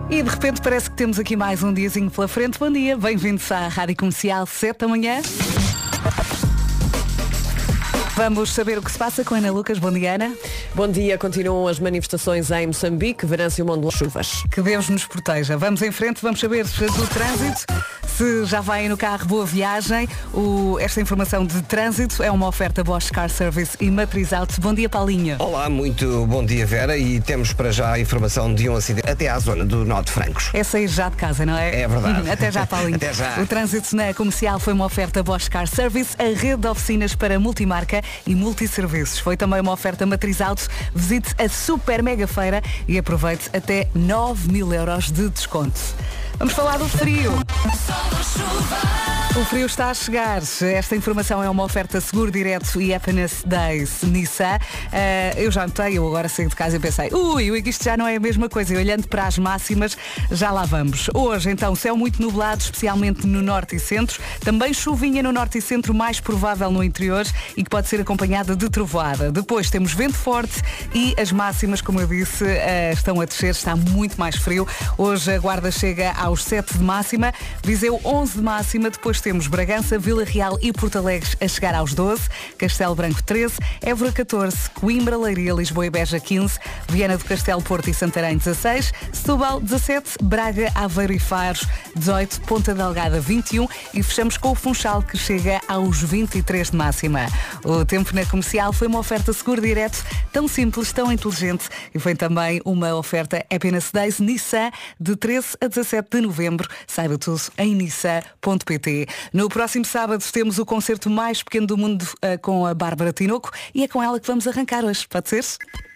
E de repente parece que temos aqui mais um diazinho pela frente. Bom dia, bem-vindos à Rádio Comercial 7 da manhã. Vamos saber o que se passa com a Ana Lucas. Bom dia, Ana. Bom dia, continuam as manifestações em Moçambique, Venâncio Mondlane, chuvas. Que Deus nos proteja. Vamos em frente, vamos saber do trânsito. Se já vai no carro, boa viagem. Esta informação de trânsito é uma oferta Bosch Car Service e Matriz Auto. Bom dia, Paulinho. Olá, muito bom dia, Vera. E temos para já a informação de um acidente até à zona do Nó de Francos. É sair já de casa, não é? É verdade. Até já, Paulinho. Até já. O trânsito na comercial foi uma oferta Bosch Car Service, a rede de oficinas para multimarca e multisserviços. Foi também uma oferta Matriz Auto. Visite a super mega feira e aproveite até 9.000 euros de desconto. Vamos falar do frio. O frio está a chegar. Esta informação é uma oferta Seguro Direto e Happiness Days Nissan. Eu já notei, eu agora saí de casa e pensei, isto já não é a mesma coisa. E olhando para as máximas, já lá vamos. Hoje, então, céu muito nublado, especialmente no norte e centro. Também chuvinha no norte e centro, mais provável no interior e que pode ser acompanhada de trovoada. Depois temos vento forte e as máximas, como eu disse, estão a descer. Está muito mais frio. Hoje a Guarda chega aos 7 de máxima, Viseu 11 de máxima, depois temos Bragança, Vila Real e Porto Alegre a chegar aos 12, Castelo Branco 13, Évora 14, Coimbra, Leiria, Lisboa e Beja 15, Viana do Castelo, Porto e Santarém 16, Setúbal 17, Braga, Aveiro e Faro 18, Ponta Delgada 21 e fechamos com o Funchal que chega aos 23 de máxima. O tempo na comercial foi uma oferta Seguro Direto, tão simples, tão inteligente e foi também uma oferta Happiness Days Nissan de 13 a 17 de novembro. Saiba tudo em nissan.pt. No próximo sábado temos o concerto mais pequeno do mundo com a Bárbara Tinoco e é com ela que vamos arrancar hoje. Pode ser?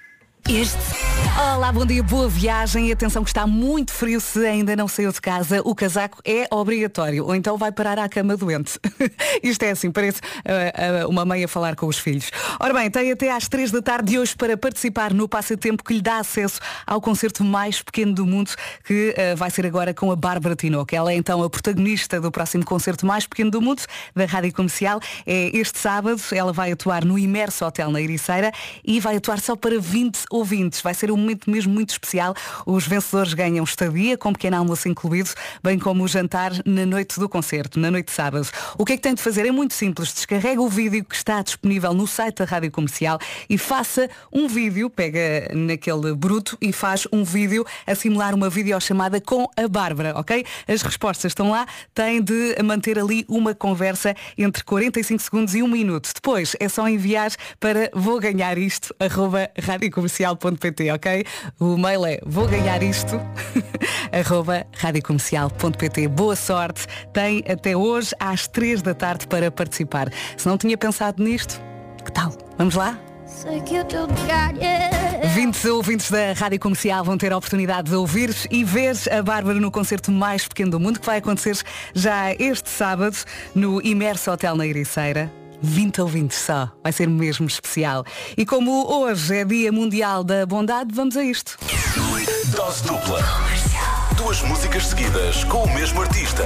Olá, bom dia, boa viagem e atenção que está muito frio. Se ainda não saiu de casa, o casaco é obrigatório ou então vai parar à cama doente. Isto é assim, parece uma mãe a falar com os filhos. Ora bem, tem até às 3 da tarde de hoje para participar no passatempo que lhe dá acesso ao concerto mais pequeno do mundo, que vai ser agora com a Bárbara Tinoco. Ela é então a protagonista do próximo concerto mais pequeno do mundo da Rádio Comercial. É este sábado, ela vai atuar no Imerso Hotel na Ericeira e vai atuar só para 20 ouvintes. Vai ser um momento mesmo muito especial. Os vencedores ganham estadia com pequeno almoço incluído, bem como o jantar na noite do concerto, na noite de sábado. O que é que tem de fazer? É muito simples. Descarrega o vídeo que está disponível no site da Rádio Comercial e faça um vídeo, pega naquele bruto e faz um vídeo a simular uma videochamada com a Bárbara, ok? As respostas estão lá, tem de manter ali uma conversa entre 45 segundos e 1 minuto. Depois é só enviar para vouganharisto@radiocomercial.pt, ok? O mail é vouganharisto @radiocomercial.pt. Boa sorte, tem até hoje às 3 da tarde para participar. Se não tinha pensado nisto, que tal? Vamos lá? 20 ouvintes da Rádio Comercial vão ter a oportunidade de ouvir e ver a Bárbara no concerto mais pequeno do mundo, que vai acontecer já este sábado no Imerso Hotel na Ericeira. 20 ouvintes só, vai ser mesmo especial. E como hoje é Dia Mundial da Bondade, vamos a isto. Dose dupla. Duas músicas seguidas com o mesmo artista.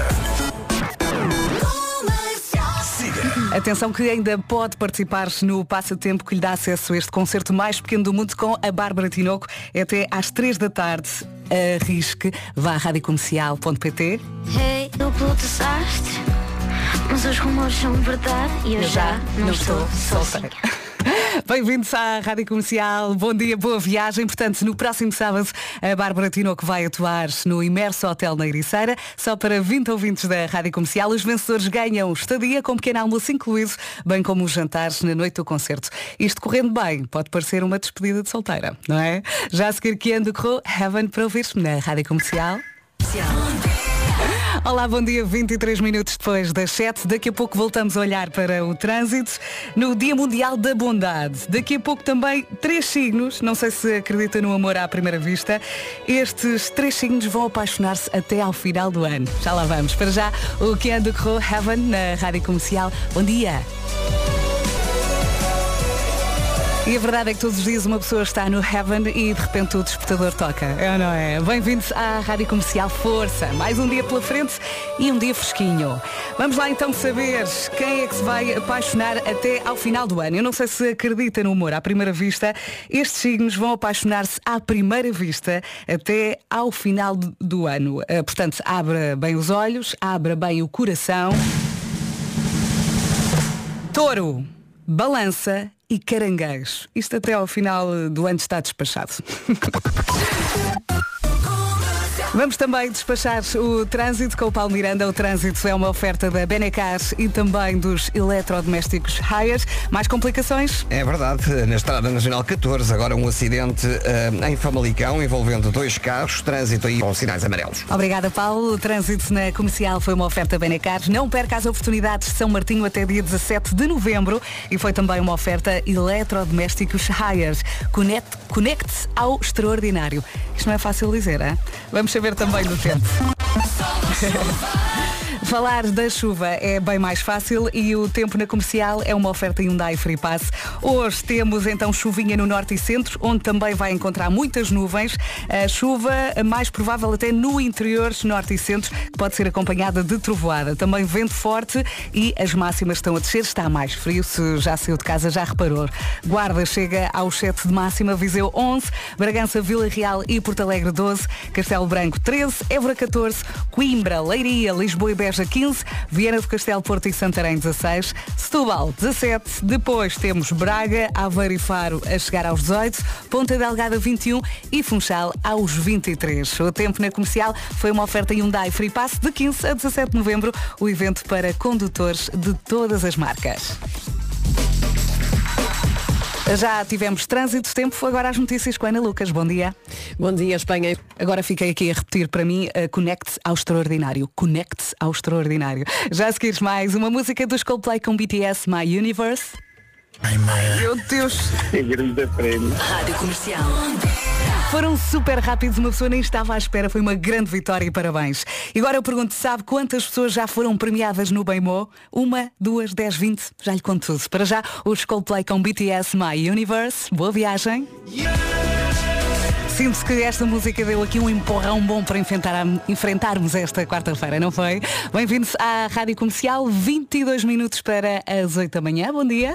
Siga. Atenção que ainda pode participar no passatempo que lhe dá acesso a este concerto mais pequeno do mundo com a Bárbara Tinoco. É até às 3 da tarde. Arrisque, vá a radiocomercial.pt. Hey, duplo desastre, mas os rumores são verdade e eu já não estou sozinha. Bem-vindos à Rádio Comercial, bom dia, boa viagem. Portanto, no próximo sábado a Bárbara Tinoco vai atuar no Imerso Hotel na Ericeira, só para 20 ouvintes da Rádio Comercial. Os vencedores ganham estadia com pequeno almoço incluído, bem como os jantares na noite do concerto. Isto correndo bem, pode parecer uma despedida de solteira, não é? Já a seguir que ando correu Heaven para ouvir na Rádio Comercial. Olá, bom dia, 23 minutos depois das 7. Daqui a pouco voltamos a olhar para o trânsito no Dia Mundial da Bondade. Daqui a pouco também 3 signos, não sei se acredita no amor à primeira vista. Estes 3 signos vão apaixonar-se até ao final do ano. Já lá vamos. Para já, o que anda correu Heaven na Rádio Comercial. Bom dia. E a verdade é que todos os dias uma pessoa está no heaven e de repente o despertador toca. É ou não é? Bem-vindos à Rádio Comercial Força. Mais um dia pela frente e um dia fresquinho. Vamos lá então saber quem é que se vai apaixonar até ao final do ano. Eu não sei se acredita no amor à primeira vista. Estes signos vão apaixonar-se à primeira vista até ao final do ano. Portanto, abra bem os olhos, abra bem o coração. Touro, Balança e Caranguejo. Isto até ao final do ano está despachado. Vamos também despachar o trânsito com o Paulo Miranda. O trânsito é uma oferta da Benecar e também dos eletrodomésticos Hayes. Mais complicações? É verdade, na Estrada Nacional 14, agora um acidente em Famalicão envolvendo 2 carros, trânsito aí com sinais amarelos. Obrigada, Paulo. O trânsito na Comercial foi uma oferta Benecar. Não perca as oportunidades de São Martinho até dia 17 de novembro e foi também uma oferta eletrodomésticos Hayes. Conecte-se ao extraordinário. Isto não é fácil dizer, hein? Vamos saber também do tempo. Falar da chuva é bem mais fácil e o tempo na Comercial é uma oferta Hyundai Free Pass. Hoje temos então chuvinha no norte e centro, onde também vai encontrar muitas nuvens. A chuva mais provável até no interior, norte e centro, que pode ser acompanhada de trovoada. Também vento forte e as máximas estão a descer. Está mais frio, se já saiu de casa já reparou. Guarda chega aos 7 de máxima, Viseu 11, Bragança, Vila Real e Porto Alegre 12, Castelo Branco 13, Évora 14, Coimbra, Leiria, Lisboa e Beja 15, Viana do Castelo, Porto e Santarém 16, Setúbal 17, depois temos Braga, Aveiro e Faro a chegar aos 18, Ponta Delgada 21 e Funchal aos 23. O tempo na Comercial foi uma oferta Hyundai Free Pass de 15 a 17 de novembro, o evento para condutores de todas as marcas. Já tivemos trânsito, tempo, agora as notícias com a Ana Lucas. Bom dia. Bom dia, Espanha. Agora fiquei aqui a repetir para mim, conecte-se ao extraordinário. Conecte-se ao extraordinário. Já a seguires mais uma música dos Coldplay com BTS, My Universe. Ai, meu Deus. Rádio Comercial. Foram super rápidos, uma pessoa nem estava à espera, foi uma grande vitória e parabéns. E agora eu pergunto, sabe quantas pessoas já foram premiadas no Bem-Mo? 1, 2, 10, 20, já lhe conto tudo. Para já, os Coldplay com BTS, My Universe. Boa viagem. Sinto que esta música deu aqui um empurrão bom para enfrentarmos esta quarta-feira, não foi? Bem-vindos à Rádio Comercial, 22 minutos para as 8 da manhã. Bom dia.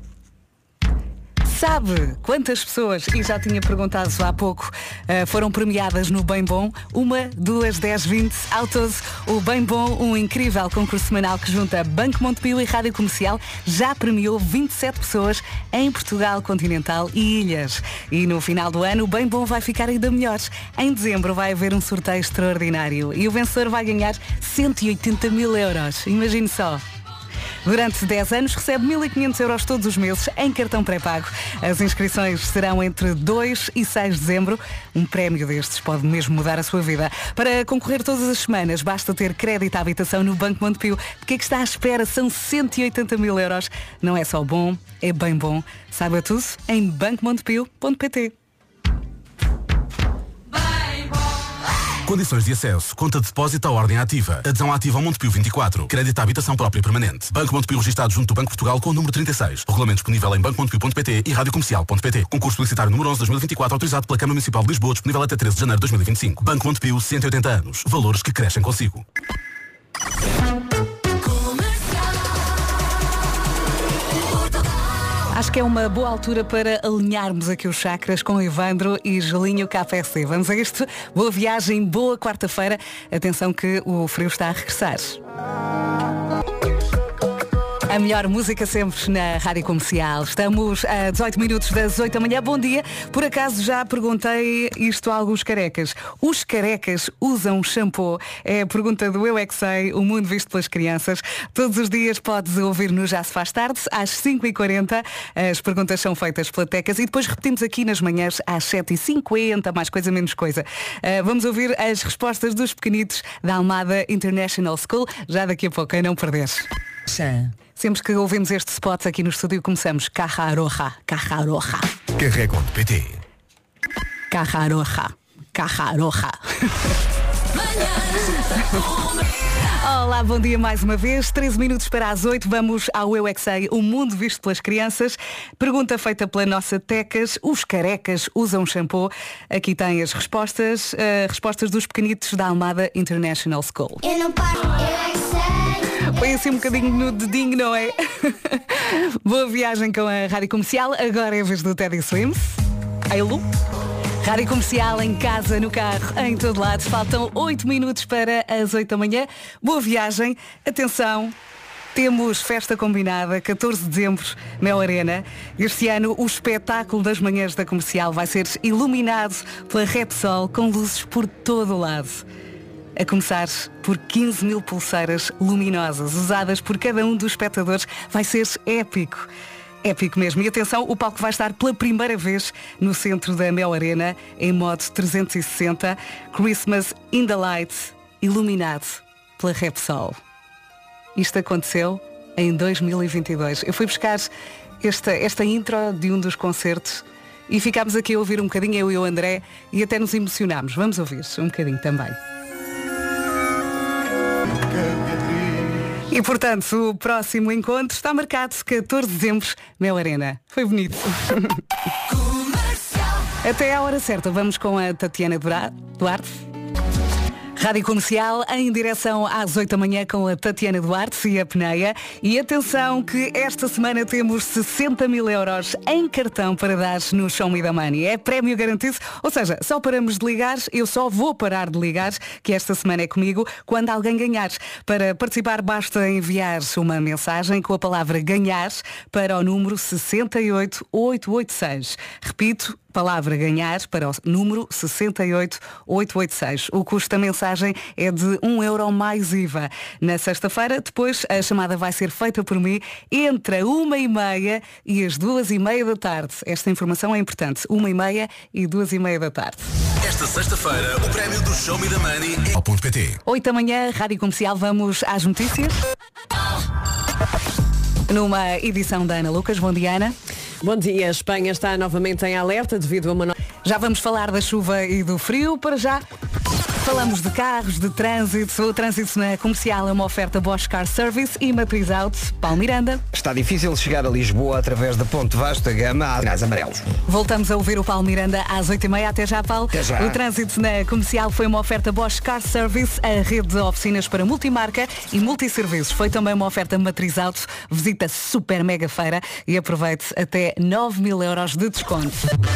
Sabe quantas pessoas, e já tinha perguntado há pouco, foram premiadas no Bem Bom? 1, 2, 10, 20, ao todo. O Bem Bom, um incrível concurso semanal que junta Banco Montepio e Rádio Comercial, já premiou 27 pessoas em Portugal continental e ilhas. E no final do ano o Bem Bom vai ficar ainda melhor. Em dezembro vai haver um sorteio extraordinário e o vencedor vai ganhar 180 mil euros. Imagine só. Durante 10 anos recebe 1.500 euros todos os meses em cartão pré-pago. As inscrições serão entre 2 e 6 de dezembro. Um prémio destes pode mesmo mudar a sua vida. Para concorrer todas as semanas, basta ter crédito à habitação no Banco Montepio. De que é que está à espera? São 180 mil euros. Não é só bom, é bem bom. Saiba tudo em bancomontepio.pt. Condições de acesso. Conta de depósito à ordem ativa. Adesão ativa ao Montepio 24. Crédito à habitação própria permanente. Banco Montepio registado junto do Banco Portugal com o número 36. Regulamento disponível em bancomontepio.pt e radiocomercial.pt. Concurso publicitário número 11/2024 autorizado pela Câmara Municipal de Lisboa, disponível até 13 de janeiro de 2025. Banco Montepio, 180 anos. Valores que crescem consigo. Acho que é uma boa altura para alinharmos aqui os chakras com Evandro e Gelinho KFC. Vamos a isto. Boa viagem, boa quarta-feira. Atenção que o frio está a regressar. A melhor música sempre na Rádio Comercial. Estamos a 18 minutos das 8 da manhã. Bom dia. Por acaso já perguntei isto a alguns carecas. Os carecas usam shampoo? É a pergunta do Eu É Que Sei, o mundo visto pelas crianças. Todos os dias podes ouvir no Já Se Faz Tarde, às 5h40. As perguntas são feitas pela Tecas e depois repetimos aqui nas manhãs às 7h50, mais coisa, menos coisa. Vamos ouvir as respostas dos pequenitos da Almada International School. Já daqui a pouco, a não perderes. Sempre que ouvimos este spot aqui no estúdio começamos Carra Aroja, Carra Aroja. Carrega.pt. Carra Aroja, Carra Aroja. Olá, bom dia mais uma vez. 13 minutos para as 8. Vamos ao Eu é que Sei, o mundo visto pelas crianças. Pergunta feita pela nossa Tecas. Os carecas usam shampoo? Aqui tem as respostas. Respostas dos pequenitos da Almada International School. Eu não paro, eu é que sei. Põe assim um bocadinho no dedinho, não é? Boa viagem com a Rádio Comercial. Agora é a vez do Teddy Swims. Ai, Lu. Rádio Comercial, em casa, no carro, em todo lado. Faltam 8 minutos para as 8 da manhã. Boa viagem. Atenção, temos festa combinada, 14 de dezembro, Mel Arena. Este ano o espetáculo das manhãs da Comercial vai ser iluminado pela Repsol com luzes por todo o lado. A começar por 15 mil pulseiras luminosas usadas por cada um dos espectadores. Vai ser épico. Épico mesmo. E atenção, o palco vai estar pela primeira vez no centro da Mel Arena, em modo 360, Christmas in the Light, iluminado pela Repsol. Isto aconteceu em 2022. Eu fui buscar esta intro de um dos concertos e ficámos aqui a ouvir um bocadinho, eu e o André, e até nos emocionámos. Vamos ouvir um bocadinho também. E, portanto, o próximo encontro está marcado 14 de dezembro, Mel Arena. Foi bonito. Até à hora certa, vamos com a Tatiana Duarte. Rádio Comercial, em direção às 8 da manhã com a Tatiana Duarte e a Peneia. E atenção que esta semana temos 60 mil euros em cartão para dar no Show Me the Money. É prémio garantido, ou seja, só paramos de ligar, eu só vou parar de ligar, que esta semana é comigo, quando alguém ganhar. Para participar basta enviar uma mensagem com a palavra ganhar para o número 68886. Repito, palavra ganhar para o número 68886. O custo da mensagem é de €1 mais IVA. Na sexta-feira, depois, a chamada vai ser feita por mim entre a 1h30 e as 2h30 da tarde. Esta informação é importante. 1h30 e 2h30 da tarde. Esta sexta-feira, o prémio do Show Me the Money é ao .pt. 8 da manhã, Rádio Comercial, vamos às notícias. Numa edição da Ana Lucas. Bom dia, Ana. Bom dia. A Espanha está novamente em alerta devido a uma... Já vamos falar da chuva e do frio. Para já, falamos de carros, de trânsito. O trânsito na Comercial é uma oferta Bosch Car Service e Matriz Auto. Paulo Miranda. Está difícil chegar a Lisboa através da Ponte Vasta Gama a sinais amarelos. Voltamos a ouvir o Paulo Miranda às 8h30. Até já, Paulo. Até já. O trânsito na Comercial foi uma oferta Bosch Car Service, a rede de oficinas para multimarca e multisserviços. Foi também uma oferta Matriz Auto. Visita super mega feira e aproveite até 9 mil euros de desconto.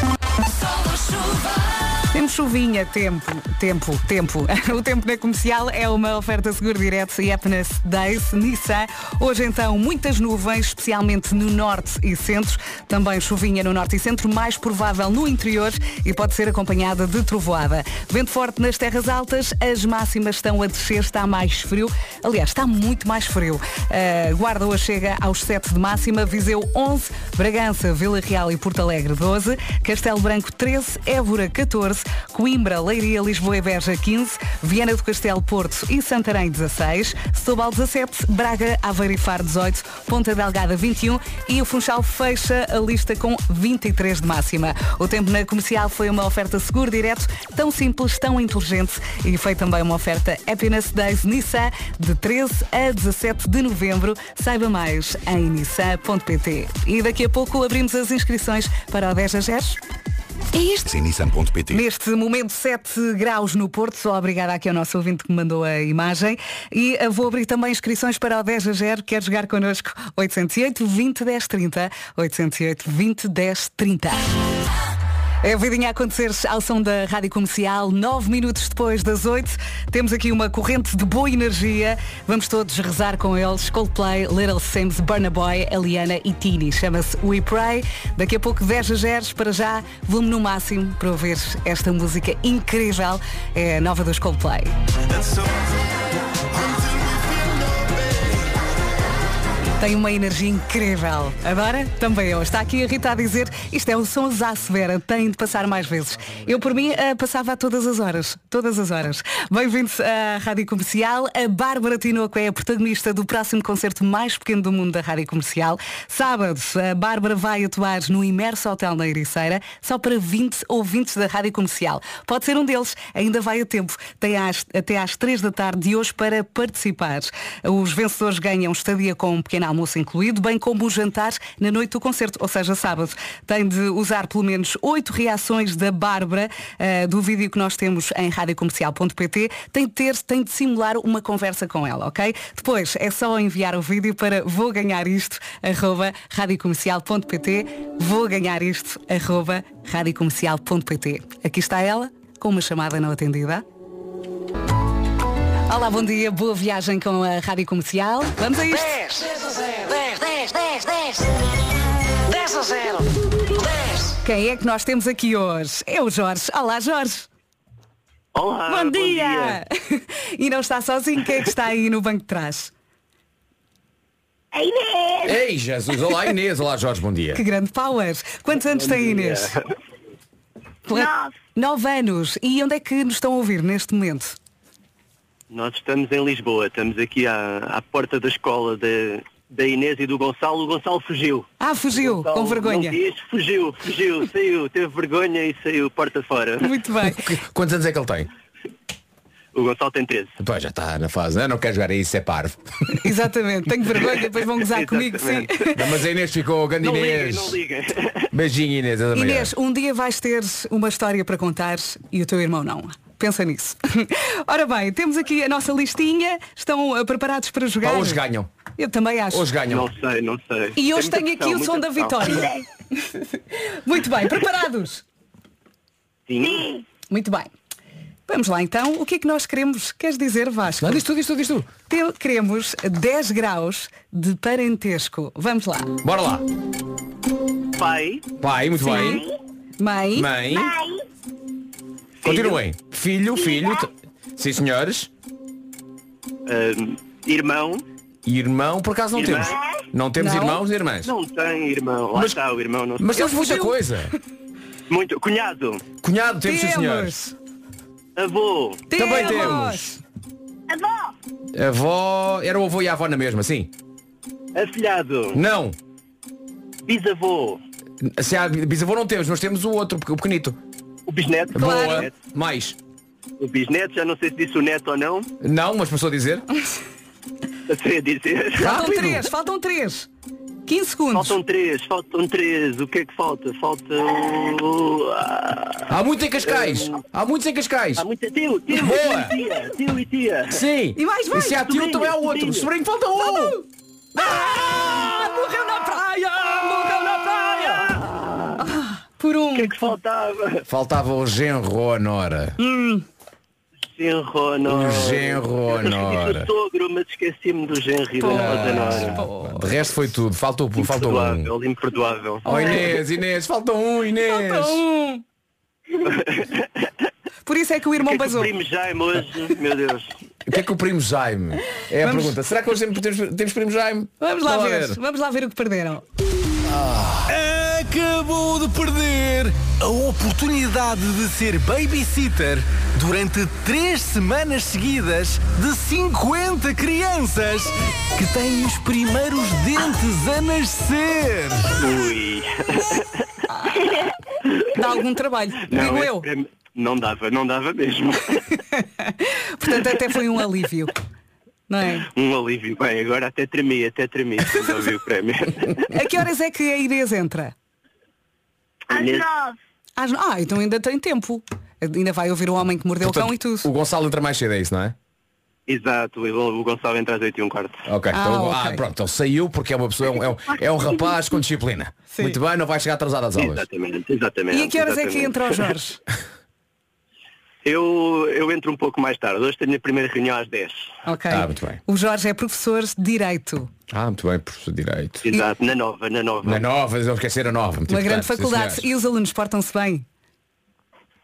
Temos chuvinha, tempo. O tempo na Comercial é uma oferta Seguro Direto e Happiness Days, Nissan. Hoje então muitas nuvens, especialmente no norte e centro. Também chuvinha no norte e centro, mais provável no interior e pode ser acompanhada de trovoada. Vento forte nas terras altas, as máximas estão a descer, está mais frio. Aliás, está muito mais frio. Guarda hoje chega aos 7 de máxima, Viseu 11, Bragança, Vila Real e Porto Alegre 12, Castelo Branco 13, Évora 14, Coimbra, Leiria, Lisboa e Beja 15, Viana do Castelo, Porto e Santarém 16, Setúbal 17, Braga, Aveiro e Faro 18, Ponta Delgada 21 e o Funchal fecha a lista com 23 de máxima. O tempo na Comercial foi uma oferta Seguro Direto, tão simples, tão inteligente e foi também uma oferta Happiness Days Nissan de 13 a 17 de novembro. Saiba mais em nissan.pt. E daqui a pouco abrimos as inscrições para o 10 a 0. É isto. Nissan.pt. Neste momento 7 graus no Porto. Só obrigada aqui ao nosso ouvinte que me mandou a imagem. E vou abrir também inscrições para o 10 a 0. Quer jogar connosco? 808 20 10 30. 808 20 10 30. É a vidinha a acontecer ao som da Rádio Comercial, 9 minutos depois das 8. Temos aqui uma corrente de boa energia. Vamos todos rezar com eles. Coldplay, Little Sims, Burna Boy, Eliana e Tini. Chama-se We Pray. Daqui a pouco 10 a 0. Para já, volume no máximo para ouvir esta música incrível. É a nova dos Coldplay. Tem uma energia incrível. Adora? Também eu. Está aqui a Rita a dizer, isto é o som à severa, tem de passar mais vezes. Eu, por mim, passava a todas as horas. Todas as horas. Bem-vindos à Rádio Comercial. A Bárbara Tinoco é a protagonista do próximo concerto mais pequeno do mundo da Rádio Comercial. Sábado, a Bárbara vai atuar no Imerso Hotel na Ericeira, só para 20 ouvintes da Rádio Comercial. Pode ser um deles, ainda vai a tempo. Tem até às 3 da tarde de hoje para participar. Os vencedores ganham estadia com um pequeno almoço incluído, bem como o jantar na noite do concerto, ou seja, sábado. Tem de usar pelo menos 8 reações da Bárbara do vídeo que nós temos em radiocomercial.pt. Tem de simular uma conversa com ela, ok? Depois é só enviar o vídeo para vouganharisto@radiocomercial.pt. vouganharisto@radiocomercial.pt. Aqui está ela, com uma chamada não atendida. Olá, bom dia, boa viagem com a Rádio Comercial. Vamos a isto. 10 a 0. 10. Quem é que nós temos aqui hoje? É o Jorge. Olá, Jorge. Olá, Bom dia. E não está sozinho, quem é que está aí no banco de trás? A Inês! Ei, Jesus, olá Inês, olá Jorge, bom dia. Que grande power. Quantos anos tem Inês? 9 anos. E onde é que nos estão a ouvir neste momento? Nós estamos em Lisboa, estamos aqui à porta da escola da Inês e do Gonçalo. O Gonçalo fugiu. Fugiu, Gonçalo com vergonha. Não quis, fugiu, saiu, teve vergonha e saiu porta fora. Muito bem. Quantos anos é que ele tem? O Gonçalo tem 13. Pois já está na fase, não quer jogar aí, isso é parvo. Exatamente, tenho vergonha, depois vão gozar comigo, sim. Não, mas a Inês ficou, grande Inês. Não liguem. Beijinho Inês, é da manhã. Inês, um dia vais ter uma história para contar e o teu irmão não. Pensa nisso. Ora bem, temos aqui a nossa listinha. Estão preparados para jogar? Hoje ganham. Eu também acho. Hoje ganham. Não sei. E hoje Tem tenho muita aqui o pressão, som da muita pressão. vitória. Muito bem, preparados? Sim. Muito bem. Vamos lá então. O que é que nós queremos? Queres dizer, Vasco? Não, diz tu. Queremos 10 graus de parentesco. Vamos lá. Bora lá. Pai. Pai, muito bem. Mãe. Mãe. Continuem. Filho. Sim, senhores. Irmão. Irmão, por acaso não Irmã. temos. Não temos Não. irmãos e irmãs. Não tem irmão. Lá está o irmão. Não Mas sei. temos muita coisa. Muito. Cunhado. Cunhado temos, sim, senhores. Avô. Também temos. Avó. Era o avô e a avó na mesma, sim. Afilhado. Não. Bisavô. Se há bisavô não temos, nós temos o outro, o pequenito. O bisneto. Boa. Mais. O bisneto, já não sei se disse o neto ou não. Não, mas passou a dizer. Sei a dizer. Faltam 3. 15 segundos. Faltam três. O que é que falta? Falta Há muito em Cascais. Há muitos em Cascais. há muita tio Boa. Tio e tia. Sim. E mais vai. E se há tio, Sobrinho, também há outro. sobrinho. Sobrinho, falta um. Morreu na praia! Por um. O que é que faltava? Faltava o genro ou a nora. Genro ou nora. O genro ou a Eu nora. disse o sogro, mas esqueci-me do genro e da nora. De resto foi tudo. Faltou um. Imperdoável. Oh Inês, falta um, Inês. Falta um. Por isso é que o O irmão que é que o basou. primo Jaime hoje? Meu Deus. O que é que o primo Jaime? É a pergunta. Será que hoje temos primo Jaime? Vamos lá ver o que perderam. Acabou de perder a oportunidade de ser babysitter durante 3 semanas seguidas de 50 crianças que têm os primeiros dentes a nascer. Ui. Dá algum trabalho, digo eu. Não dava mesmo. Portanto, até foi um alívio. Não é? Um alívio. Bem, agora até tremi quando ouvi o prémio. A que horas é que a Inês entra? Às 9. Então ainda tem tempo. Ainda vai ouvir o homem que mordeu o cão e tudo. O Gonçalo entra mais cedo, é isso, não é? Exato, o Gonçalo entra às 8h15. Ok, ok. Pronto, ele saiu porque é uma pessoa, é um rapaz com disciplina. Sim. Muito bem, não vai chegar atrasado às aulas. Exatamente. E a que horas é que entra o Jorge? Eu entro um pouco mais tarde. Hoje tenho a primeira reunião às 10. Ok. Muito bem. O Jorge é professor de Direito. Muito bem, professor de Direito. Exato, na nova. Na nova, não esquecer a nova. Uma grande faculdade. E os alunos portam-se bem?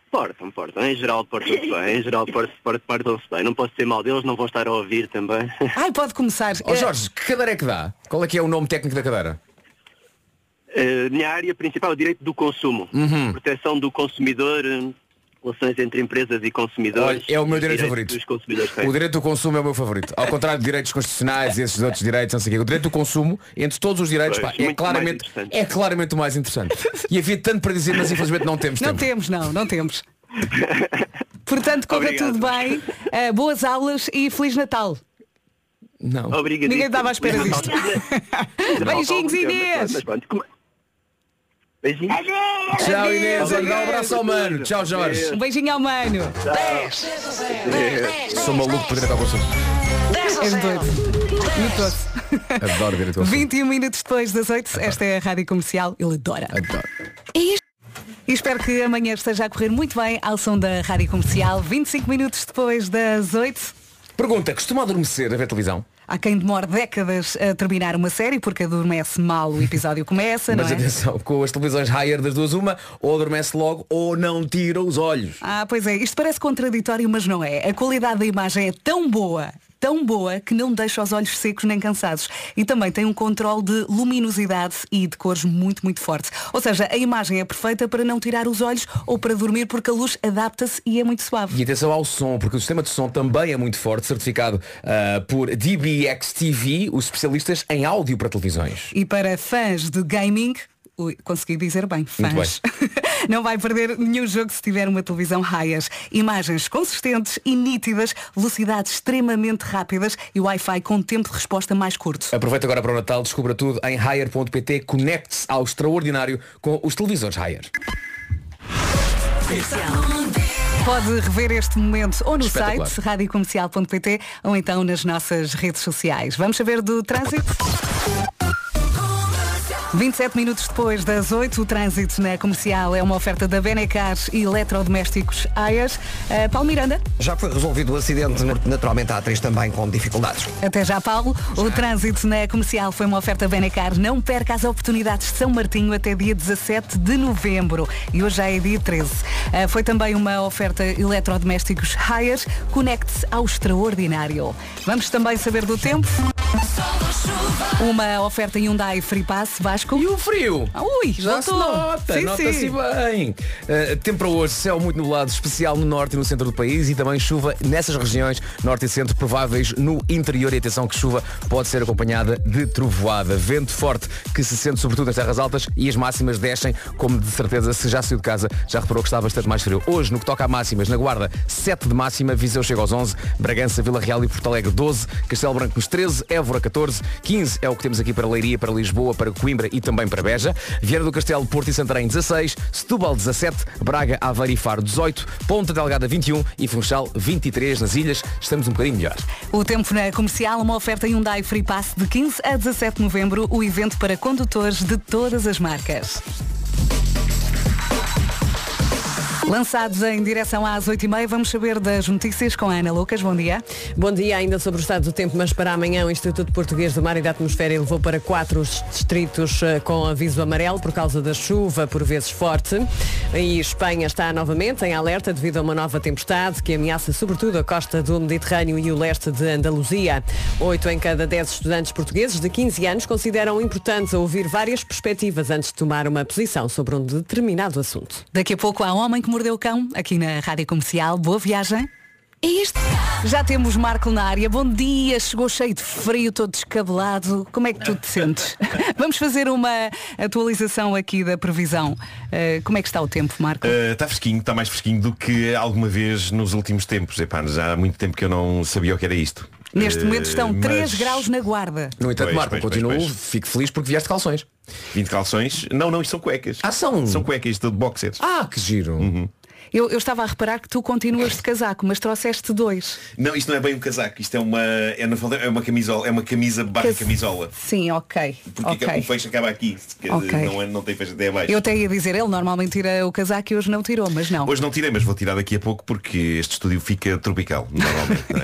Portam. Em geral portam-se bem. Em geral portam-se bem. Não posso ser mal deles, não vão estar a ouvir também. Ai, pode começar. Jorge, que cadeira é que dá? Qual é que é o nome técnico da cadeira? Minha área principal é o direito do consumo. Proteção do consumidor, relações entre empresas e consumidores. Olha, é o meu direito favorito. O direito do consumo é o meu favorito. Ao contrário de direitos constitucionais e esses outros direitos, não sei o quê. O direito do consumo, entre todos os direitos, é claramente o mais interessante. E havia tanto para dizer, mas infelizmente não temos tempo. Não temos. Portanto, corra tudo bem, boas aulas e Feliz Natal. Não. Obrigado. Ninguém estava à espera disto. Beijinhos, Inês. Beijinhos. Tchau, Inês. Dá um abraço ao mano. Tchau, Jorge. Um beijinho ao mano. 10. Sou maluco por direito ao consumo. És doido. Notou-se. Adoro direito ao consumo. 21 minutos depois das 8, esta é a Rádio Comercial. Ele adora. E espero que amanhã esteja a correr muito bem ao som da Rádio Comercial. 25 minutos depois das 8. Pergunta, costuma adormecer a ver televisão? Há quem demore décadas a terminar uma série porque adormece mal, o episódio começa, mas não é? Mas atenção, com as televisões higher das duas uma, ou adormece logo ou não tira os olhos. Pois é, isto parece contraditório, mas não é. A qualidade da imagem é tão boa que não deixa os olhos secos nem cansados. E também tem um controle de luminosidade e de cores muito, muito forte. Ou seja, a imagem é perfeita para não tirar os olhos ou para dormir porque a luz adapta-se e é muito suave. E atenção ao som, porque o sistema de som também é muito forte, certificado por DBX-TV, os especialistas em áudio para televisões. E para fãs de gaming... consegui dizer bem, fãs. Não vai perder nenhum jogo se tiver uma televisão Hias. Imagens consistentes e nítidas, velocidades extremamente rápidas e Wi-Fi com tempo de resposta mais curto. Aproveita agora para o Natal, descubra tudo em haier.pt, conecte-se ao extraordinário com os televisores Haier. Pode rever este momento ou no site radiocomercial.pt ou então nas nossas redes sociais. Vamos saber do trânsito? 27 minutos depois das 8, o trânsito na Comercial é uma oferta da Benecar e eletrodomésticos Aias. Paulo Miranda. Já foi resolvido o acidente, naturalmente a A3 também com dificuldades. Até já, Paulo. O trânsito na Comercial foi uma oferta Benecar. Não perca as oportunidades de São Martinho até dia 17 de novembro. E hoje já é dia 13. Foi também uma oferta eletrodomésticos Aias. Conecte-se ao extraordinário. Vamos também saber do tempo. Uma oferta Hyundai Free Pass, Vasco. E o frio? Ui, já se nota, nota-se bem. Tempo para hoje, céu muito nublado, especial no norte e no centro do país e também chuva nessas regiões, norte e centro, prováveis no interior. E atenção que chuva pode ser acompanhada de trovoada. Vento forte que se sente sobretudo nas terras altas e as máximas descem, como de certeza se já saiu de casa, já reparou que está bastante mais frio. Hoje, no que toca a máximas, na Guarda, 7 de máxima, Viseu chega aos 11, Bragança, Vila Real e Porto Alegre 12, Castelo Branco nos 13, Évora 14, 15 é o que temos aqui para Leiria, para Lisboa, para Coimbra e também para Beja, Viana do Castelo, Porto e Santarém 16, Setúbal 17, Braga, Aveiro e Faro 18, Ponta Delgada 21 e Funchal 23. Nas ilhas estamos um bocadinho melhor. O tempo na Comercial, uma oferta Hyundai Free Pass de 15 a 17 de novembro, o evento para condutores de todas as marcas. Lançados em direção às 8h30, vamos saber das notícias com a Ana Lucas. Bom dia. Bom dia, ainda sobre o estado do tempo, mas para amanhã o Instituto Português do Mar e da Atmosfera elevou para 4 os distritos com aviso amarelo por causa da chuva, por vezes forte. E Espanha está novamente em alerta devido a uma nova tempestade que ameaça sobretudo a costa do Mediterrâneo e o leste de Andaluzia. 8 em cada 10 estudantes portugueses de 15 anos consideram importante ouvir várias perspectivas antes de tomar uma posição sobre um determinado assunto. Daqui a pouco há um homem que mordeu o cão, aqui na Rádio Comercial. Boa viagem. É isto. Já temos Marco na área. Bom dia, chegou cheio de frio, todo descabelado. Como é que tu te sentes? Vamos fazer uma atualização aqui da previsão. Como é que está o tempo, Marco? Está fresquinho, está mais fresquinho do que alguma vez nos últimos tempos. Epá, já há muito tempo que eu não sabia o que era isto. Neste momento estão 3 graus na Guarda. No entanto, Marco, continuo, fico feliz porque vieste calções. Vim de calções? Não, isto são cuecas. São cuecas de boxers. Que giro. Uhum. Eu estava a reparar que tu continuas de casaco, mas trouxeste 2. Não, isto não é bem um casaco, isto é uma camisola, é uma camisa barra camisola. Sim, ok. Porque o fecho acaba aqui, não tem fecho até abaixo. Eu até ia dizer, ele normalmente tira o casaco e hoje não tirou, mas não. Hoje não tirei, mas vou tirar daqui a pouco porque este estúdio fica tropical, normalmente, não é?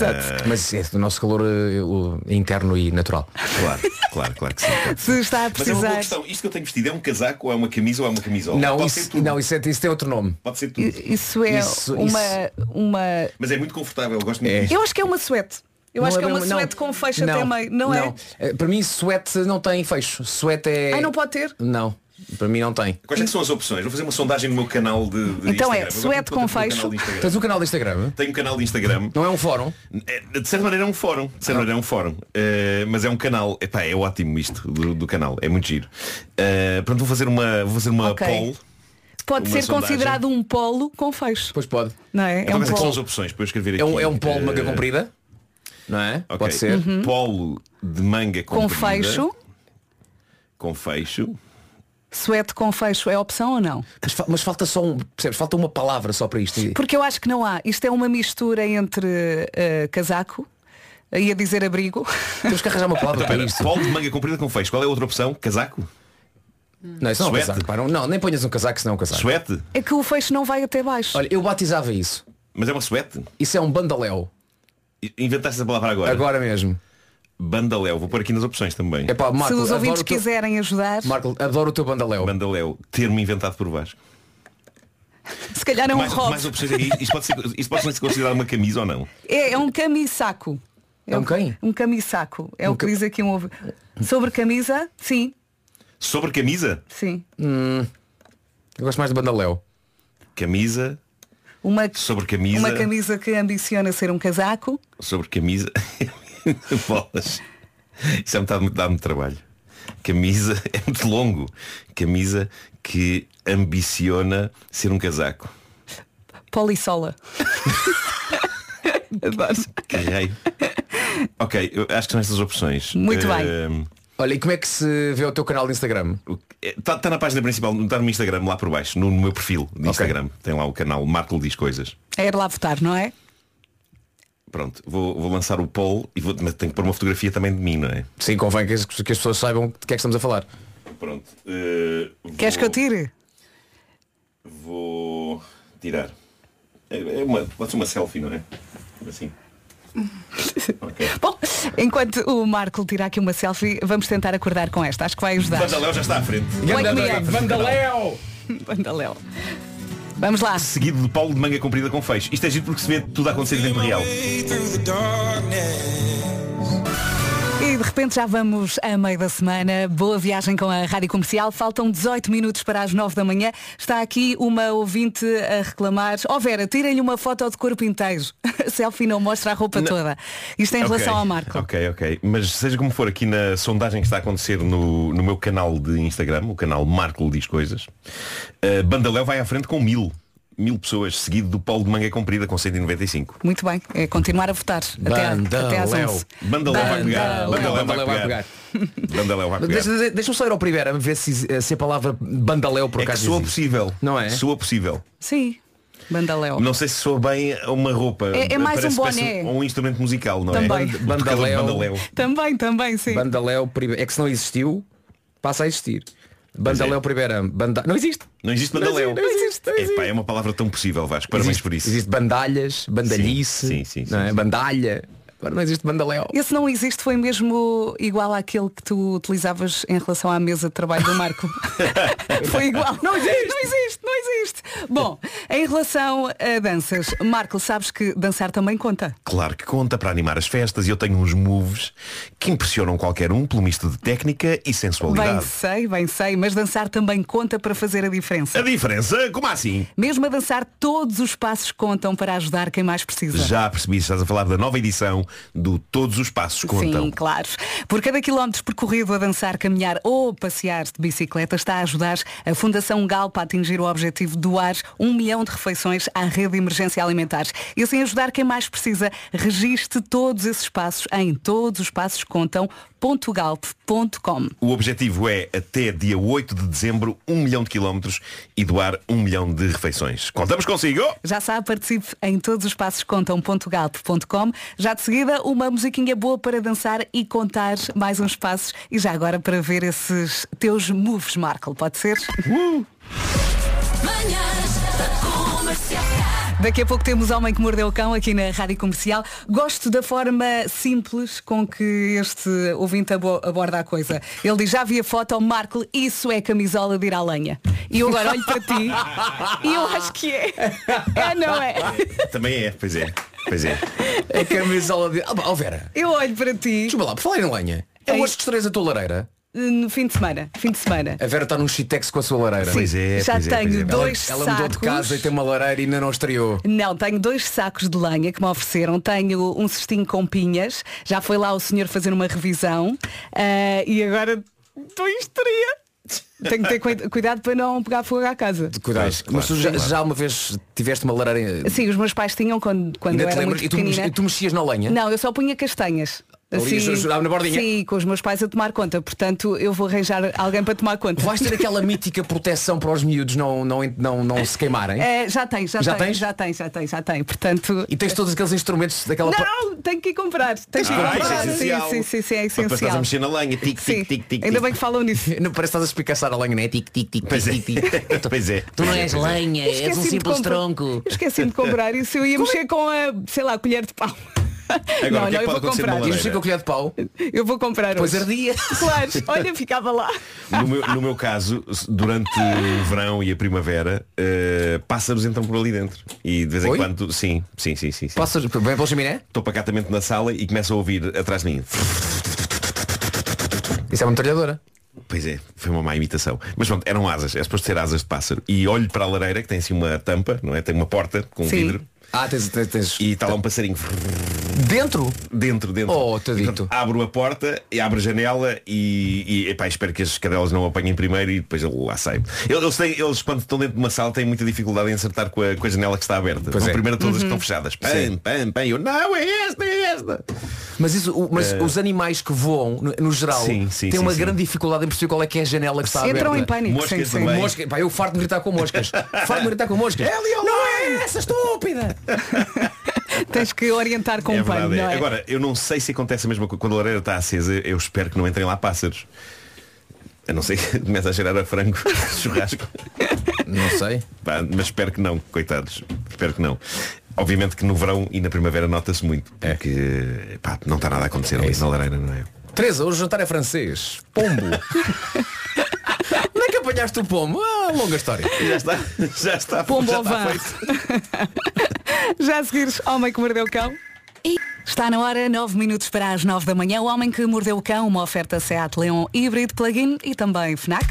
Exato. Mas é do nosso calor interno e natural. Claro que sim. Se está a Mas é uma boa precisar. questão. Isto que eu tenho vestido é um casaco ou é uma camisa ou é uma camisola? Não, Pode isso, ser tudo. não isso tem outro nome. Pode ser tudo. Isso é uma. Mas é muito confortável, eu gosto muito disto. Eu acho que é uma suéte. Eu acho que é uma suéte com fecho até meio, não é? Para mim suéte não tem fecho. Suéte é... Ai, não pode ter? Não, para mim não tem. Quais é que são as opções? Vou fazer uma sondagem no meu canal de Então Instagram. é suéte com fecho. Tens um canal de Instagram? Tenho um canal de Instagram. Não é um fórum? De certa maneira é um fórum. Mas é um canal. Epá, é ótimo isto do canal. É muito giro. Pronto, vou fazer uma poll. Pode ser considerado um polo com fecho. Pois pode. Não é? Então, quais são as opções para eu escrever aqui? É um polo de manga comprida? Não é? Okay. Pode ser. Polo de manga comprida. Com fecho. Com fecho. Suéte com fecho é opção ou não? Mas falta só percebes? Falta uma palavra só para isto. Porque eu acho que não há. Isto é uma mistura entre casaco, ia dizer abrigo. Temos que arranjar uma palavra para isto. Polo de manga comprida com fecho. Qual é a outra opção? Casaco? Não, isso não é um casaco. Não, nem ponhas um casaco senão é um casaco. Suéte? É que o fecho não vai até baixo. Olha, eu batizava isso. Mas é uma suéte? Isso é um bandaléu. Inventaste essa palavra agora? Agora mesmo. Bandaléu, vou pôr aqui nas opções também. Epá, Marco, se os ouvintes quiserem ajudar. Marco, adoro o teu bandaléu. Bandaléu, termo inventado por Vasco. Se calhar é um robe. Mais opções aqui. Isto pode ser considerado uma camisa ou não? É um camissaco. É um quem? Um camissaco. É o que diz aqui um ovo. Sobre camisa, sim. Sobre camisa? Sim. Eu gosto mais de bandaléu. Camisa. Sobre camisa. Uma camisa que ambiciona ser um casaco. Sobre camisa. Bolas. Isso dá-me trabalho. Camisa é muito longo. Camisa que ambiciona ser um casaco. Polissola. Carrei. Ok, eu acho que são estas opções. Muito bem. Olha, e como é que se vê o teu canal de Instagram? Está na página principal, está no meu Instagram lá por baixo, no meu perfil de Instagram. Tem lá o canal Marco Diz Coisas. É ir lá votar, não é? Pronto, vou lançar o poll mas tenho que pôr uma fotografia também de mim, não é? Sim, convém que as pessoas saibam de que é que estamos a falar. Pronto. Queres que eu tire? Vou tirar. Pode ser uma selfie, não é? Assim. Okay. Bom, enquanto o Marco tirar aqui uma selfie, vamos tentar acordar com esta. Acho que vai ajudar. Bandaléu já está à frente. Bandaléu! Bandaléu. Vamos lá. Seguido de polo de manga comprida com fecho. Isto é giro porque se vê tudo a acontecer em tempo real. E de repente já vamos a meio da semana. Boa viagem com a Rádio Comercial. Faltam 18 minutos para as 9 da manhã. Está aqui uma ouvinte a reclamar. Vera, tirem-lhe uma foto de corpo inteiro. A selfie não mostra a roupa toda. Isto em relação ao Marco. Ok. Mas seja como for, aqui na sondagem que está a acontecer no meu canal de Instagram, o canal Marco Diz Coisas, Bandaléu vai à frente com 1000 pessoas, seguido do polo de manga comprida com 195. Muito bem, é continuar a votar até às 11. Bandaléu vai pegar. Bandaléu vai pegar. Deixa-me só ir ao primeiro a ver se a palavra bandaléu por acaso soa possível. Não é? Soa possível. Sim, bandaléu. Não sei se soa bem uma roupa. É mais um boné. Ou um instrumento musical, não também. É? Bandaléu. Também, sim. Bandaléu, é que se não existiu, passa a existir. Bandaléu primeiro. Não existe. Não existe bandaléu. Não existe. Epá, é uma palavra tão possível, Vasco. Parabéns por isso. Existe bandalhas, bandalhice, sim, não é? Bandalha. Agora não existe bandaléu. Esse não existe, foi mesmo igual àquele que tu utilizavas em relação à mesa de trabalho do Marco. Foi igual. Não existe. Bom, em relação a danças, Marco, sabes que dançar também conta? Claro que conta para animar as festas e eu tenho uns moves que impressionam qualquer um pelo misto de técnica e sensualidade. Bem sei, mas dançar também conta para fazer a diferença. A diferença? Como assim? Mesmo a dançar, todos os passos contam para ajudar quem mais precisa. Já percebi, estás a falar da nova edição do Todos os Passos Contam. Sim, claro. Por cada quilómetro percorrido a dançar, caminhar ou passear de bicicleta está a ajudar a Fundação Galp a atingir o objetivo de doar 1 milhão de refeições à rede de emergência alimentar. E assim ajudar quem mais precisa. Registre todos esses passos em todosospassoscontam.galp.com. O objetivo é, até dia 8 de dezembro, 1 milhão de quilómetros e doar 1 milhão de refeições. Contamos consigo! Já sabe, participe em todosospassoscontam.galp.com. Já de seguida, uma musiquinha boa para dançar e contar mais uns passos. E já agora para ver esses teus moves, Marco. Pode ser? Daqui a pouco temos Homem que Mordeu o Cão aqui na Rádio Comercial. Gosto da forma simples com que este ouvinte aborda a coisa. Ele diz, já vi a foto, Marco, isso é camisola de ir à lenha. E eu agora olho para ti e eu acho que é. É, não é? Também é, pois é. Pois é. É camisola de... Oh, Vera. Eu olho para ti. Desculpa lá, por falar em lenha. É hoje que estreias a tua lareira? No fim de semana. A Vera está num shitex com a sua lareira. Sim, pois é, já tenho dois sacos. Ela mudou de casa e tem uma lareira e ainda não estreou. Não, tenho 2 sacos de lenha que me ofereceram. Tenho um cestinho com pinhas. Já foi lá o senhor fazer uma revisão. E agora estou em estreia. Tenho que ter cuidado para não pegar fogo à casa. Cuidado. Mas tu já uma vez tiveste uma lareira? Sim, os meus pais tinham quando eu era muito pequenina. E tu mexias na lenha? Não, eu só punha castanhas. Assim, na bordinha? Sim, com os meus pais a tomar conta. Portanto, eu vou arranjar alguém para tomar conta. Vais ter aquela mítica proteção para os miúdos não se queimarem? Já tem. Portanto... E tens todos aqueles instrumentos daquela... Não, tenho que ir comprar. Isso é essencial. Sim, é essencial. Depois estás a mexer na lenha. Tic. Ainda bem que falam nisso. Não parece que estás a espicaçar a lenha, não é? Tic. Pois é. Tu não és lenha, és um simples tronco. Esqueci-me de comprar isso. Eu ia mexer com a colher de pau. Agora, não, eu vou comprar. Mexer com a colher de pau? Eu vou comprar. Pois ardia. Claro, olha, ficava lá. No meu caso, durante o verão e a primavera, pássaros entram por ali dentro. E de vez em quando, sim. Pássaros, vem pela chaminé? Estou pacatamente na sala e começo a ouvir atrás de mim. Isso é uma metralhadora. Pois é, foi uma má imitação. Mas pronto, eram asas, é suposto ser asas de pássaro. E olho para a lareira, que tem assim uma tampa, não é? Tem uma porta com vidro. Tens... E está lá um passarinho. Dentro? Dentro. Oh, tadito. Abro a porta e abro a janela e epá, espero que as cadelas não apanhem primeiro e depois ele lá sai. Eles quando estão dentro de uma sala têm muita dificuldade em acertar com a janela que está aberta. Vão primeiro todas que estão fechadas. Pam. Eu, não, é esta. Mas os animais que voam, no geral, têm uma grande dificuldade em perceber qual é que é a janela que está aberta. Entram em pânico. Moscas também. Pá, eu farto de gritar com moscas. Não é essa estúpida! Tens que orientar com pano, não é? Agora, eu não sei se acontece a mesma coisa. Quando a lareira está acesa, eu espero que não entrem lá pássaros. A não ser que comece a cheirar a frango churrasco. Não sei. Pá, mas espero que não, coitados. Espero que não. Obviamente que no verão e na primavera nota-se muito. É que não está nada a acontecer ali na lareira, não é? Teresa, hoje o jantar é francês. Pombo. Onde é que apanhaste o pombo? Longa história. Já está. Pombo já está feito. Já a seguires, Homem que Mordeu o Cão. Está na hora, 9 minutos para as 9 da manhã. O Homem que Mordeu o Cão, uma oferta Seat Leon híbrido plug-in e também FNAC.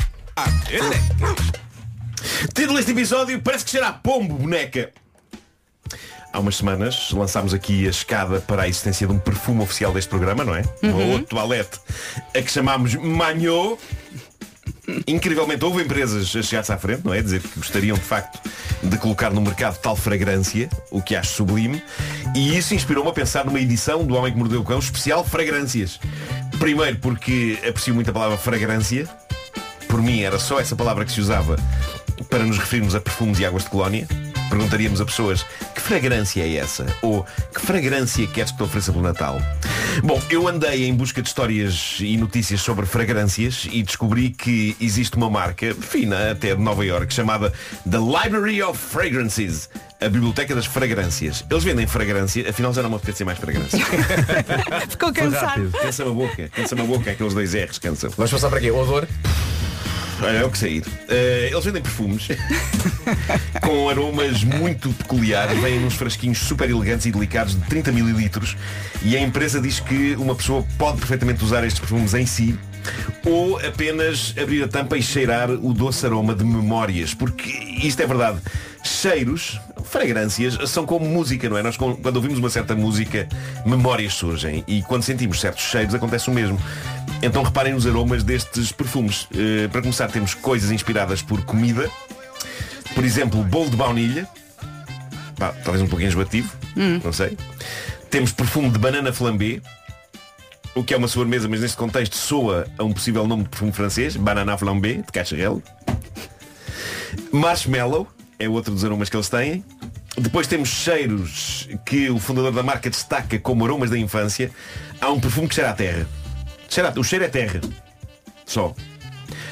Título deste episódio, parece que cheira a pombo, boneca. Há umas semanas lançámos aqui a escada para a existência de um perfume oficial deste programa, não é? Uma outra toalete a que chamámos Magnot. Incrivelmente houve empresas a chegar-se à frente, não é? Dizer que gostariam de facto de colocar no mercado tal fragrância, o que acho sublime. E isso inspirou-me a pensar numa edição do Homem que Mordeu o Cão especial fragrâncias. Primeiro porque aprecio muito a palavra fragrância. Por mim era só essa palavra que se usava para nos referirmos a perfumes e águas de colónia. Perguntaríamos a pessoas: que fragrância é essa? Ou que fragrância queres que te ofereça pelo Natal? Bom, eu andei em busca de histórias e notícias sobre fragrâncias e descobri que existe uma marca fina até de Nova Iorque chamada The Library of Fragrances, a biblioteca das fragrâncias. Eles vendem fragrância, afinal já não me apetece mais fragrância. Ficou cansado. Cansa-me a boca, aqueles 2 R's cansam. Vamos passar para aqui, o odor. É o que sair. Eles vendem perfumes com aromas muito peculiares. Vêm nos frasquinhos super elegantes e delicados de 30 ml. E a empresa diz que uma pessoa pode perfeitamente usar estes perfumes em si ou apenas abrir a tampa e cheirar o doce aroma de memórias. Porque isto é verdade. Cheiros, fragrâncias, são como música, não é? Nós quando ouvimos uma certa música, memórias surgem. E quando sentimos certos cheiros acontece o mesmo. Então reparem nos aromas destes perfumes. Para começar, temos coisas inspiradas por comida. Por exemplo, bolo de baunilha. Talvez um pouquinho enjoativo, não sei. Temos perfume de banana flambé, o que é uma sobremesa, mas neste contexto soa a um possível nome de perfume francês. Banana flambé, de Cacharel. Marshmallow é outro dos aromas que eles têm. Depois temos cheiros que o fundador da marca destaca como aromas da infância. Há um perfume que cheira à terra. O cheiro é terra. Só.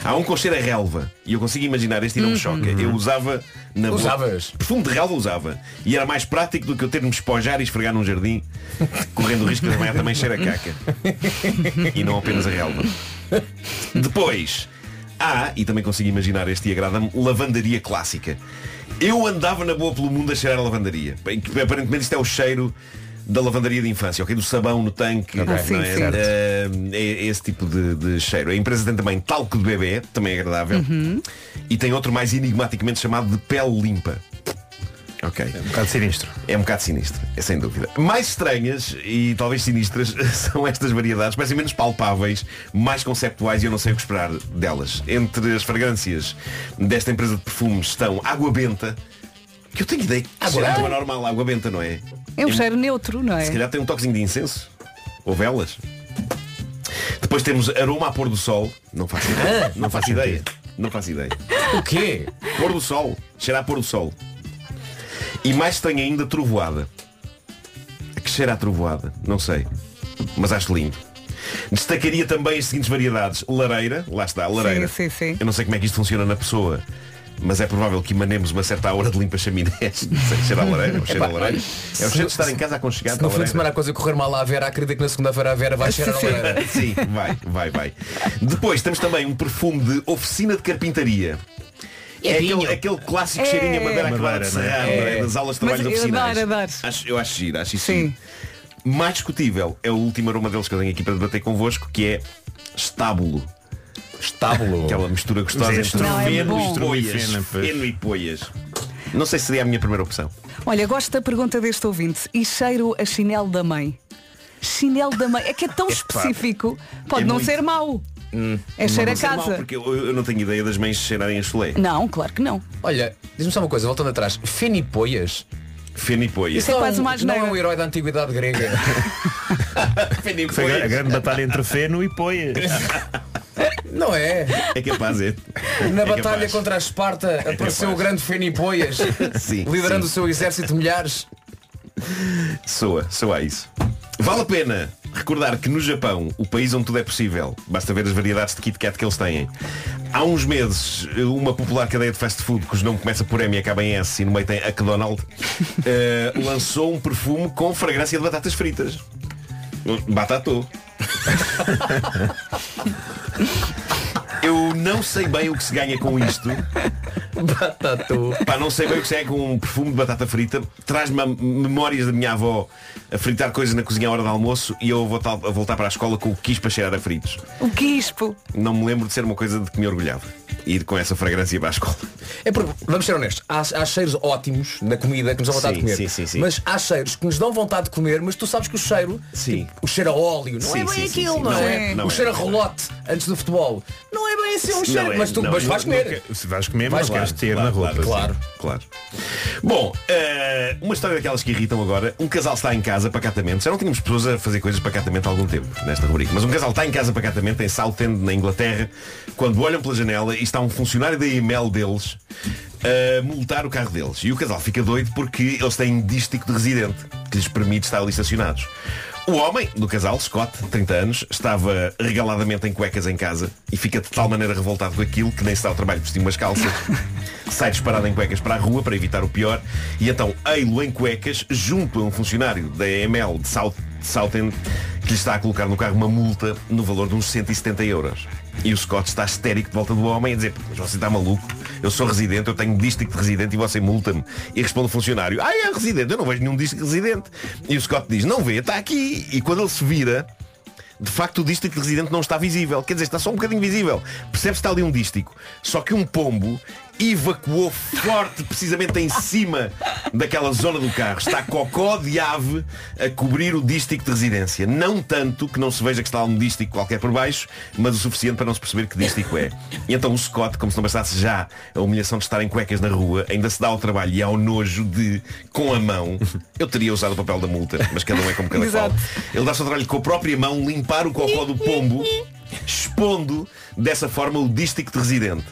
Há um com cheiro a relva. E eu consigo imaginar este e não me choca. Eu usava na boa. Usavas? Perfume de relva usava. E era mais prático do que eu ter de me esponjar e esfregar num jardim, correndo o risco de amanhã também cheira a caca. E não apenas a relva. Depois, e também consigo imaginar este e agrada-me, lavandaria clássica. Eu andava na boa pelo mundo a cheirar a lavandaria. Aparentemente isto é o cheiro da lavandaria de infância, ok? Do sabão no tanque, não é? É esse tipo de cheiro. A empresa tem também talco de bebê, também é agradável. E tem outro mais enigmaticamente chamado de pele limpa. Ok. É um bocado sinistro. É um bocado sinistro, é sem dúvida. Mais estranhas e talvez sinistras são estas variedades, parecem menos palpáveis, mais conceptuais e eu não sei o que esperar delas. Entre as fragrâncias desta empresa de perfumes estão água benta, que eu tenho ideia que é normal, água benta, não é? É um cheiro neutro, não é? Se calhar tem um toquezinho de incenso. Ou velas. Depois temos aroma a pôr do sol. Não faço ideia. Não faço ideia. Não faço ideia. O quê? Pôr do sol. Cheira a pôr do sol. E mais estranho ainda, trovoada. Que cheira a trovoada? Não sei. Mas acho lindo. Destacaria também as seguintes variedades. Lareira. Lá está, lareira. Sim. Eu não sei como é que isto funciona na pessoa, mas é provável que emanemos uma certa hora de limpa chaminés. Cheira a lareira, o cheiro a lareira. É o cheiro de estar em casa aconchegado. Se no fim de semana a coisa correr mal à Vera, acredito que na segunda-feira a Vera vai cheirar a lareira. Sim, vai. Depois temos também um perfume de oficina de carpintaria. É aquele clássico cheirinho a madeira acabada de serrar, das aulas de trabalho oficinais. Eu acho giro, acho isso. Sim. Mais discutível é o último aroma deles que eu tenho aqui para debater convosco, que é estábulo. Estábulo. Aquela mistura gostosa entre feno e poias. Não sei se seria a minha primeira opção. Olha, gosto da pergunta deste ouvinte. E cheiro a chinelo da mãe? Chinelo da mãe. É que é tão específico. Pode não ser mau. É cheiro a casa. Porque eu não tenho ideia das mães cheirarem a chulé. Não, claro que não. Olha, diz-me só uma coisa, voltando atrás. Feno e poias? Feno e poias. Isso é quase uma não é um herói da antiguidade grega. Foi a grande batalha entre feno e poias. Não é? É capaz, é. Na batalha contra a Esparta apareceu o grande Feno e Poias, liderando o seu exército de milhares. Soa a isso. Vale a pena recordar que no Japão, o país onde tudo é possível, basta ver as variedades de Kit Kat que eles têm. Há uns meses, uma popular cadeia de fast food, cujo nome começa por M e acaba em S e no meio tem McDonald's, lançou um perfume com fragrância de batatas fritas. Batatô. Eu não sei bem o que se ganha com isto. Batatô. Não sei bem o que se ganha com um perfume de batata frita. Traz-me memórias da minha avó a fritar coisas na cozinha à hora do almoço e eu vou voltar para a escola com o quispo a cheirar a fritos. O quispo. Não me lembro de ser uma coisa de que me orgulhava. Ir com essa fragrância para a escola. É porque, vamos ser honestos, há cheiros ótimos na comida que nos dão vontade de comer. Sim. Mas há cheiros que nos dão vontade de comer, mas tu sabes que o cheiro, tipo, o cheiro a óleo, não é bem aquilo, não é? O cheiro a rolote antes do futebol. Não é bem assim um cheiro, mas tu vais comer. Se vais comer, mas queres ter na roupa. Claro. Bom, uma história daquelas que irritam agora. Um casal está em casa pacatamente. Já não tínhamos pessoas a fazer coisas pacatamente há algum tempo nesta rubrica. Mas um casal está em casa pacatamente em Southend, na Inglaterra, quando olham pela janela e está um funcionário da EML deles a multar o carro deles. E o casal fica doido porque eles têm dístico de residente que lhes permite estar ali estacionados. O homem do casal, Scott, 30 anos, estava regaladamente em cuecas em casa e fica de tal maneira revoltado com aquilo que nem se dá o trabalho de vestir umas calças. Sai disparado em cuecas para a rua para evitar o pior e então ei-lo em cuecas junto a um funcionário da EML de Southend que lhe está a colocar no carro uma multa no valor de uns 170 euros. E o Scott está histérico de volta do homem a dizer: mas você está maluco? Eu sou residente, eu tenho dístico de residente e você multa-me. E responde o funcionário: é residente, eu não vejo nenhum dístico de residente. E o Scott diz: não vê, está aqui. E quando ele se vira, de facto o dístico de residente não está visível. Quer dizer, está só um bocadinho visível. Percebe-se que está ali um dístico. Só que um pombo evacuou forte precisamente em cima daquela zona do carro. Está cocó de ave a cobrir o dístico de residência. Não tanto que não se veja que está um dístico qualquer por baixo, mas o suficiente para não se perceber que dístico é. E então o Scott, como se não bastasse já a humilhação de estar em cuecas na rua, ainda se dá ao trabalho e ao nojo de, com a mão, eu teria usado o papel da multa, mas cada um é como cada qual. Ele dá-se ao trabalho com a própria mão limpar o cocó do pombo, expondo dessa forma o dístico de residente.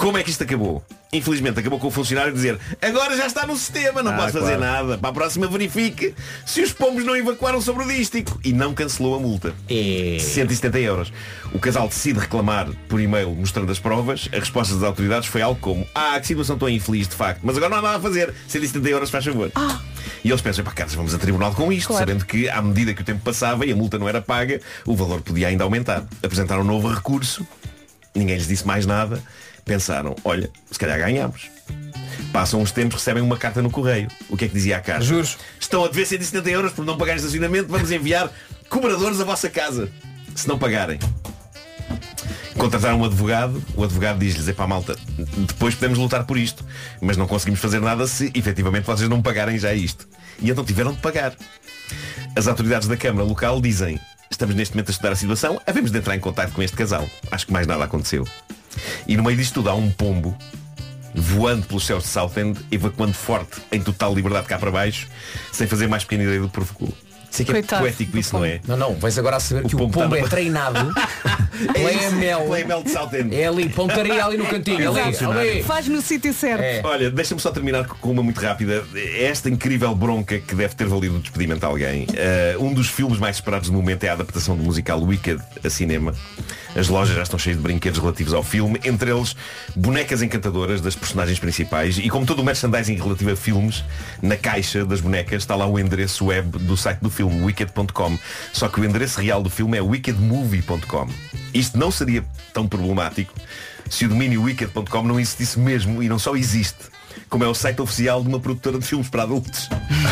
Como é que isto acabou? Infelizmente acabou com o funcionário dizer: agora já está no sistema, não posso fazer nada. Para a próxima verifique se os pombos não evacuaram sobre o dístico. E não cancelou a multa. 170 euros. O casal decide reclamar por e-mail mostrando as provas. A resposta das autoridades foi algo como: que situação tão infeliz de facto, mas agora não há nada a fazer. 170 euros, faz favor. E eles pensam: caras, vamos a tribunal com isto, sabendo que à medida que o tempo passava e a multa não era paga, o valor podia ainda aumentar. Apresentaram um novo recurso. Ninguém lhes disse mais nada. Pensaram: olha, se calhar ganhamos. Passam uns tempos, recebem uma carta no correio. O que é que dizia a carta? Juros. Estão a dever 170 euros por não pagar estacionamento. Vamos enviar cobradores à vossa casa se não pagarem. Contrataram um advogado. O advogado diz-lhes: epá, malta, depois podemos lutar por isto, mas não conseguimos fazer nada se efetivamente vocês não pagarem já isto. E então tiveram de pagar. As autoridades da Câmara local dizem: estamos neste momento a estudar a situação, havemos de entrar em contato com este casal. Acho que mais nada aconteceu. E no meio disto tudo há um pombo voando pelos céus de Southend, evacuando forte, em total liberdade cá para baixo, sem fazer mais pequena ideia do que provocou. Sei que é poético isso, não é? Não, vais agora a saber que o pombo é treinado pela EML de Southend. É ali, pontaria ali no cantinho. Ali. Faz no sítio certo. Olha, deixa-me só terminar com uma muito rápida. Esta incrível bronca que deve ter valido o despedimento de alguém. Um dos filmes mais esperados do momento é a adaptação do musical Wicked a cinema. As lojas já estão cheias de brinquedos relativos ao filme, entre eles bonecas encantadoras das personagens principais. E como todo o merchandising relativo a filmes, na caixa das bonecas está lá o endereço web do site do filme, wicked.com. Só que o endereço real do filme é wickedmovie.com. Isto não seria tão problemático se o domínio wicked.com não existisse mesmo, e não só existe, como é o site oficial de uma produtora de filmes para adultos.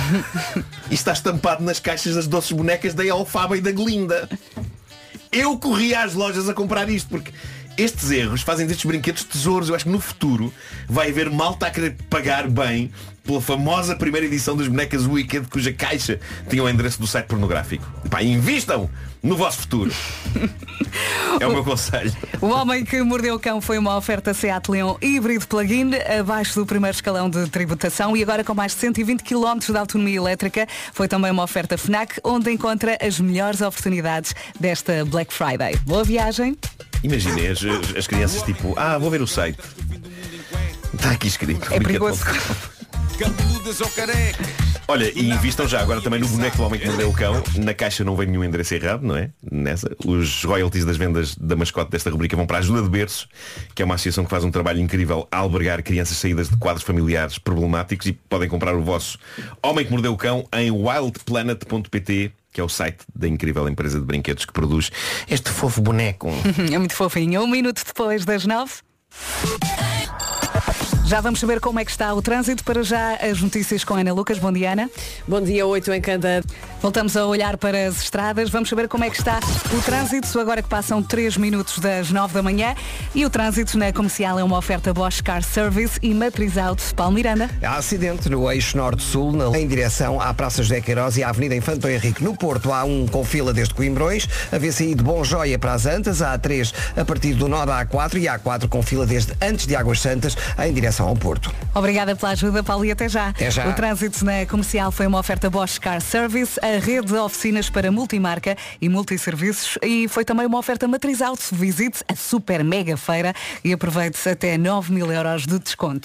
E está estampado nas caixas das doces bonecas da Elfaba e da Glinda. Eu corri às lojas a comprar isto, porque estes erros fazem destes brinquedos tesouros. Eu acho que no futuro vai haver malta a querer pagar bem pela famosa primeira edição das bonecas Wicked, cuja caixa tinha o endereço do site pornográfico. Invistam no vosso futuro. É o meu conselho. O Homem que Mordeu o Cão foi uma oferta Seat Leon híbrido plug-in, abaixo do primeiro escalão de tributação e agora com mais de 120 km de autonomia elétrica. Foi também uma oferta FNAC, onde encontra as melhores oportunidades desta Black Friday. Boa viagem. Imaginei as crianças tipo: vou ver o site. Está aqui escrito. É perigoso. Olha, e invistam já agora também no boneco do Homem que Mordeu o Cão. Na caixa não vem nenhum endereço errado, não é? Nessa. Os royalties das vendas da mascote desta rubrica vão para a Ajuda de Berço, que é uma associação que faz um trabalho incrível a albergar crianças saídas de quadros familiares problemáticos, e podem comprar o vosso Homem que Mordeu o Cão em wildplanet.pt, que é o site da incrível empresa de brinquedos que produz este fofo boneco. É muito fofinho. 1 minuto depois das 9. Já vamos saber como é que está o trânsito. Para já as notícias com Ana Lucas. Bom dia, Ana. Bom dia, 8 em cada. Voltamos a olhar para as estradas. Vamos saber como é que está o trânsito, agora que passam 3 minutos das 9 da manhã. E o trânsito na Comercial é uma oferta Bosch Car Service e Matriz Auto. Paulo Miranda. Há acidente no eixo norte-sul, em direção à Praça José Queiroz e à Avenida Infante Henrique. No Porto há um com fila desde Coimbrões, a VCI de Bom Joia para as Antas, a A3 a partir do nó da A4 e a A4 com fila desde antes de Águas Santas em direção ao Porto. Obrigada pela ajuda, Paulo, e até já. Até já. O trânsito na Comercial foi uma oferta Bosch Car Service, a rede de oficinas para multimarca e multisserviços, e foi também uma oferta Matriz Auto. Visite a super mega feira e aproveite até 9.000 euros de desconto.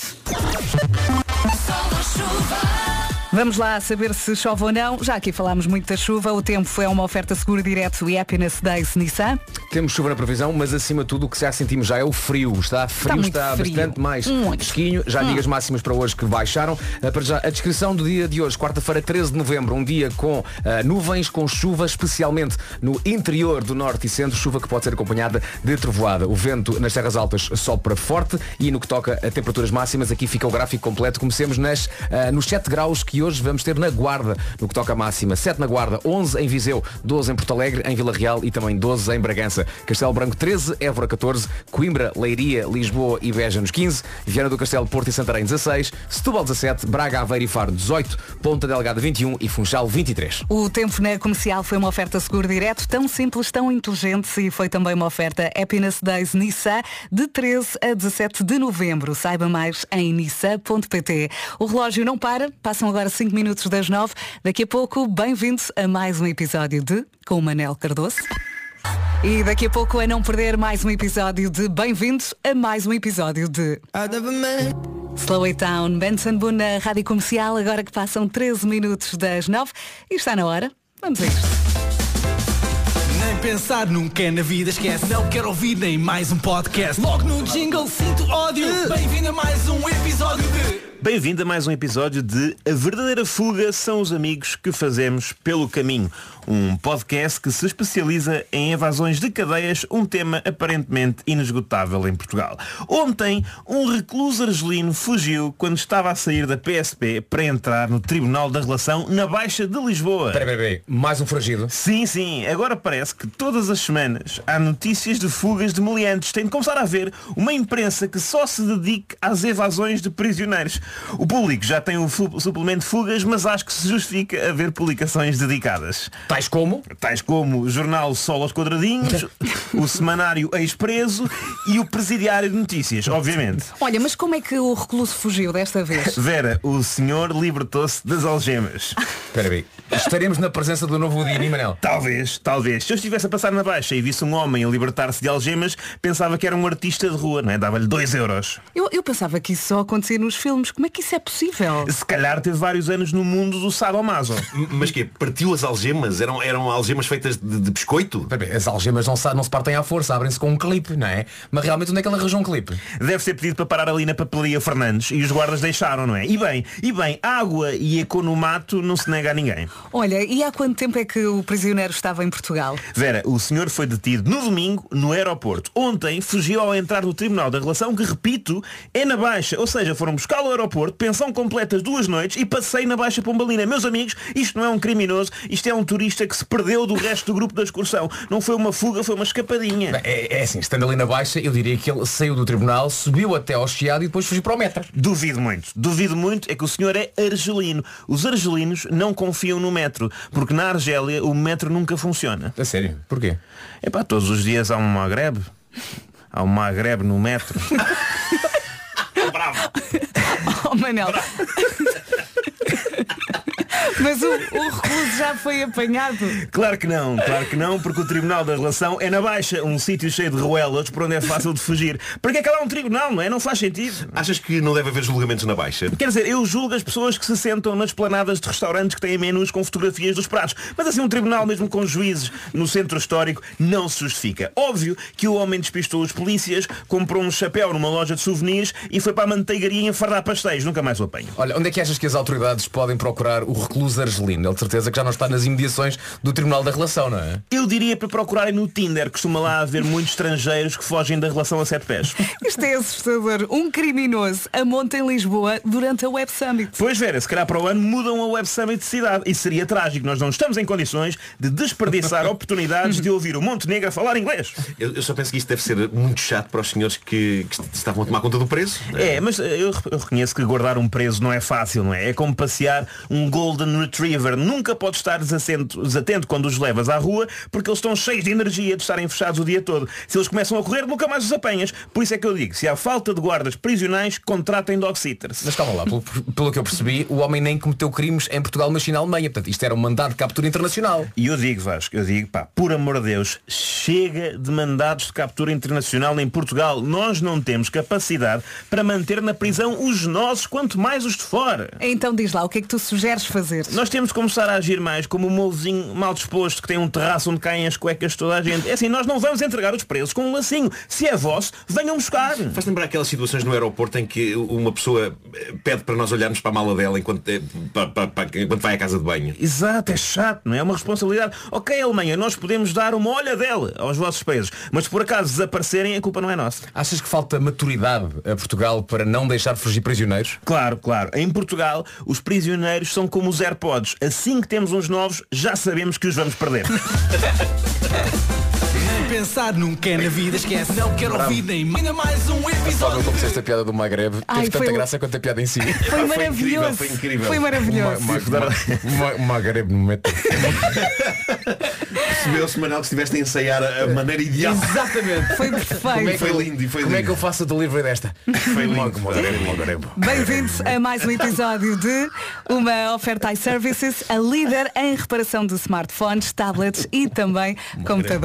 Vamos lá saber se chove ou não. Já aqui falámos muito da chuva. O tempo foi uma oferta Seguro Direto e Happiness Days Nissan. Temos chuva na previsão, mas acima de tudo o que já sentimos já é o frio. Está frio, está bastante mais fresquinho. Já digo as máximas para hoje que baixaram. Para já, a descrição do dia de hoje, quarta-feira, 13 de novembro, um dia com nuvens, com chuva, especialmente no interior do norte e centro, chuva que pode ser acompanhada de trovoada. O vento nas terras altas sopra forte e no que toca a temperaturas máximas, aqui fica o gráfico completo. Comecemos nos 7 graus que hoje vamos ter na Guarda, no que toca a máxima. 7 na Guarda, 11 em Viseu, 12 em Porto Alegre, em Vila Real e também 12 em Bragança. Castelo Branco 13, Évora 14, Coimbra, Leiria, Lisboa e Beja nos 15, Viana do Castelo, Porto e Santarém 16, Setúbal 17, Braga, Aveiro e Faro 18, Ponta Delgada 21 e Funchal 23. O tempo na Comercial foi uma oferta Seguro Direto, tão simples, tão inteligente, e foi também uma oferta Happiness Days Nissan de 13 a 17 de novembro. Saiba mais em nissan.pt. O relógio não para, passam agora 5 minutos das 9. Daqui a pouco, bem-vindos a mais um episódio de Com o Manel Cardoso. E daqui a pouco a não perder mais um episódio de Bem-vindos a mais um episódio de Slow It Down, Benson Boone na Rádio Comercial, agora que passam 13 minutos das 9 e está na hora. Vamos a isto. Nem pensar nunca na vida esquece. Não quero ouvir nem mais um podcast. Logo no jingle sinto ódio. Bem-vindo a mais um episódio de... Bem-vindo a mais um episódio de A Verdadeira Fuga são os amigos que fazemos pelo caminho. Um podcast que se especializa em evasões de cadeias, um tema aparentemente inesgotável em Portugal. Ontem, um recluso argelino fugiu quando estava a sair da PSP para entrar no Tribunal da Relação na Baixa de Lisboa. Peraí, mais um foragido? Sim, agora parece que todas as semanas há notícias de fugas de meliantes. Tem de começar a haver uma imprensa que só se dedique às evasões de prisioneiros. O público já tem o suplemento Fugas, mas acho que se justifica haver publicações dedicadas. Tais como? Tais como o jornal Sol aos Quadradinhos, o semanário Ex-Preso e o Presidiário de Notícias, obviamente. Olha, mas como é que o recluso fugiu desta vez? Vera, o senhor libertou-se das algemas. Espera aí, estaremos na presença do novo Dini, Manel? Talvez. Se eu estivesse a passar na Baixa e visse um homem a libertar-se de algemas, pensava que era um artista de rua, não é? Dava-lhe 2 euros. Eu pensava que isso só acontecia nos filmes. Como é que isso é possível? Se calhar teve vários anos no mundo do sadomaso. Mas que partiu as algemas? Eram algemas feitas de biscoito? As algemas não se partem à força, abrem-se com um clipe, não é? Mas realmente onde é que ele arranjou um clipe? Deve ser pedido para parar ali na papelaria Fernandes e os guardas deixaram, não é? E bem, água e economato não se nega a ninguém. Olha, e há quanto tempo é que o prisioneiro estava em Portugal? Vera, o senhor foi detido no domingo no aeroporto. Ontem fugiu ao entrar no Tribunal da Relação, que, repito, é na Baixa. Ou seja, foram buscá-lo ao aeroporto, pensão completa 2 noites e passei na Baixa Pombalina. Meus amigos, isto não é um criminoso, isto é um turista que se perdeu do resto do grupo da excursão. Não foi uma fuga, foi uma escapadinha. É assim, estando ali na Baixa, eu diria que ele saiu do tribunal, subiu até ao Chiado e depois fugiu para o metro. Duvido muito, é que o senhor é argelino. Os argelinos não confiam no metro, porque na Argélia o metro nunca funciona. A sério? Porquê? Todos os dias há um magrebe. Há um magrebe no metro. Bravo. Oh, Manel. Mas o recluso já foi apanhado? Claro que não, porque o Tribunal da Relação é na Baixa, um sítio cheio de ruelas por onde é fácil de fugir. Para que é que lá há um tribunal, não é? Não faz sentido. Achas que não deve haver julgamentos na Baixa? Quer dizer, eu julgo as pessoas que se sentam nas planadas de restaurantes que têm menus com fotografias dos pratos. Mas assim, um tribunal mesmo com juízes no centro histórico não se justifica. Óbvio que o homem despistou os polícias, comprou um chapéu numa loja de souvenirs e foi para a manteigaria enfardar pastéis. Nunca mais o apanho. Olha, onde é que achas que as autoridades podem procurar o recluso argelino? Ele de certeza que já não está nas imediações do Tribunal da Relação, não é? Eu diria para procurarem no Tinder. Costuma lá haver muitos estrangeiros que fogem da relação a 7 pés. Isto é assustador. Um criminoso a monta em Lisboa durante a Web Summit. Pois, Vera, se calhar para o ano mudam a Web Summit de cidade. E seria trágico. Nós não estamos em condições de desperdiçar oportunidades de ouvir o Montenegro a falar inglês. Eu só penso que isto deve ser muito chato para os senhores que estavam a tomar conta do preço. É, mas eu reconheço que guardar um preso não é fácil, não é? É como passear um Golden Retriever. Nunca podes estar desatento quando os levas à rua, porque eles estão cheios de energia de estarem fechados o dia todo. Se eles começam a correr, nunca mais os apanhas. Por isso é que eu digo, se há falta de guardas prisionais, contratem dog-sitters. Mas calma lá, pelo que eu percebi, o homem nem cometeu crimes em Portugal, mas sim na Alemanha. Portanto, isto era um mandado de captura internacional. E eu digo, Vasco, por amor de Deus, chega de mandados de captura internacional em Portugal. Nós não temos capacidade para manter na prisão os nossos, quanto mais os de fora. Então diz lá, o que é que tu sugeres fazer? Nós temos que começar a agir mais como um mouzinho mal disposto que tem um terraço onde caem as cuecas de toda a gente. É assim, nós não vamos entregar os presos com um lacinho. Se é vosso, venham buscar. Faz lembrar aquelas situações no aeroporto em que uma pessoa pede para nós olharmos para a mala dela enquanto vai à casa de banho. Exato, é chato, não é? É uma responsabilidade. Ok, Alemanha, nós podemos dar uma olhadela aos vossos presos, mas se por acaso desaparecerem, a culpa não é nossa. Achas que falta maturidade a Portugal para não deixar fugir prisioneiros? Claro. Em Portugal, os prisioneiros são como os AirPods. Assim que temos uns novos, já sabemos que os vamos perder. Pensar nunca na vida esquece. Não quero ouvir nem ainda mais um episódio. Como disseste a piada do Magreb, teve tanta graça quanto a piada em si. Foi maravilhoso. Foi incrível. Foi maravilhoso. Magreb no metro. Percebeu-se, Manel, que estiveste a ensaiar a maneira ideal. Exatamente. Foi perfeito. Foi lindo. Como é que eu faço a delivery desta? Foi lindo. Bem-vindos a mais um episódio de uma oferta iServices, a líder em reparação de smartphones, tablets e também computadores.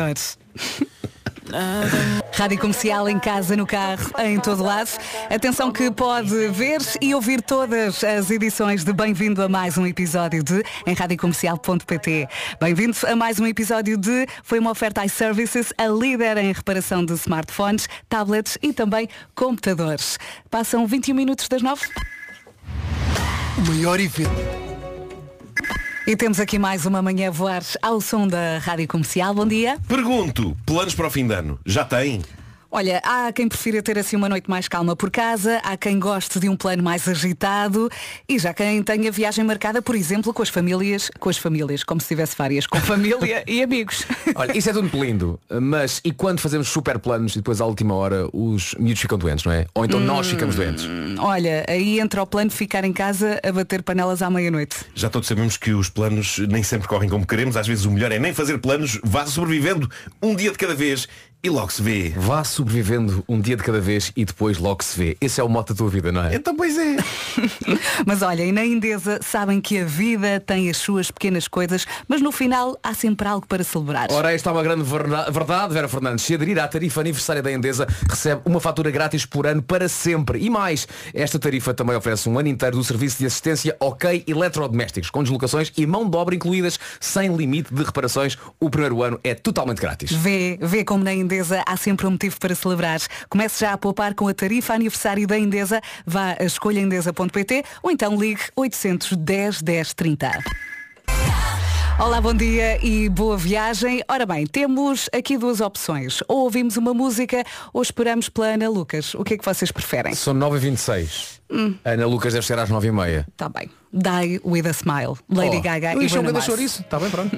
Rádio Comercial em casa, no carro, em todo lado. Atenção que pode ver e ouvir todas as edições de Bem-vindo a mais um episódio de em radiocomercial.pt. Bem-vindo a mais um episódio de Foi uma oferta iServices, a líder em reparação de smartphones, tablets e também computadores. Passam 21 minutos das 9. O maior evento. E temos aqui mais uma manhã a voar ao som da Rádio Comercial. Bom dia. Pergunto, planos para o fim de ano? Já tem? Olha, há quem prefira ter assim uma noite mais calma por casa, há quem goste de um plano mais agitado e já quem tenha viagem marcada, por exemplo, com as famílias, como se tivesse várias, com família e amigos. Olha, isso é tudo muito lindo, mas e quando fazemos super planos e depois à última hora os miúdos ficam doentes, não é? Ou então nós ficamos doentes? Olha, aí entra o plano de ficar em casa a bater panelas à meia-noite. Já todos sabemos que os planos nem sempre correm como queremos, às vezes o melhor é nem fazer planos, vá sobrevivendo um dia de cada vez. E logo se vê. Vá sobrevivendo um dia de cada vez e depois logo se vê. Esse é o mote da tua vida, não é? Então pois é. Mas olha, e na Endesa sabem que a vida tem as suas pequenas coisas, mas no final há sempre algo para celebrar. Ora, esta é uma grande verdade, Vera Fernandes. Se aderir à tarifa aniversária da Endesa, recebe uma fatura grátis por ano para sempre. E mais, esta tarifa também oferece um ano inteiro do serviço de assistência OK Eletrodomésticos, com deslocações e mão de obra incluídas, sem limite de reparações. O primeiro ano é totalmente grátis. Vê como na Endesa há sempre um motivo para celebrar. Comece já a poupar com a tarifa aniversário da Endesa. Vá a escolhaendesa.pt ou então ligue 810 10 30. Olá, bom dia e boa viagem. Ora bem, temos aqui duas opções. Ou ouvimos uma música ou esperamos pela Ana Lucas. O que é que vocês preferem? São 9h26. Ana Lucas deve ser às 9h30. Está bem. Die with a Smile. Lady Gaga e Bruno Mars. Isso. Está bem, pronto.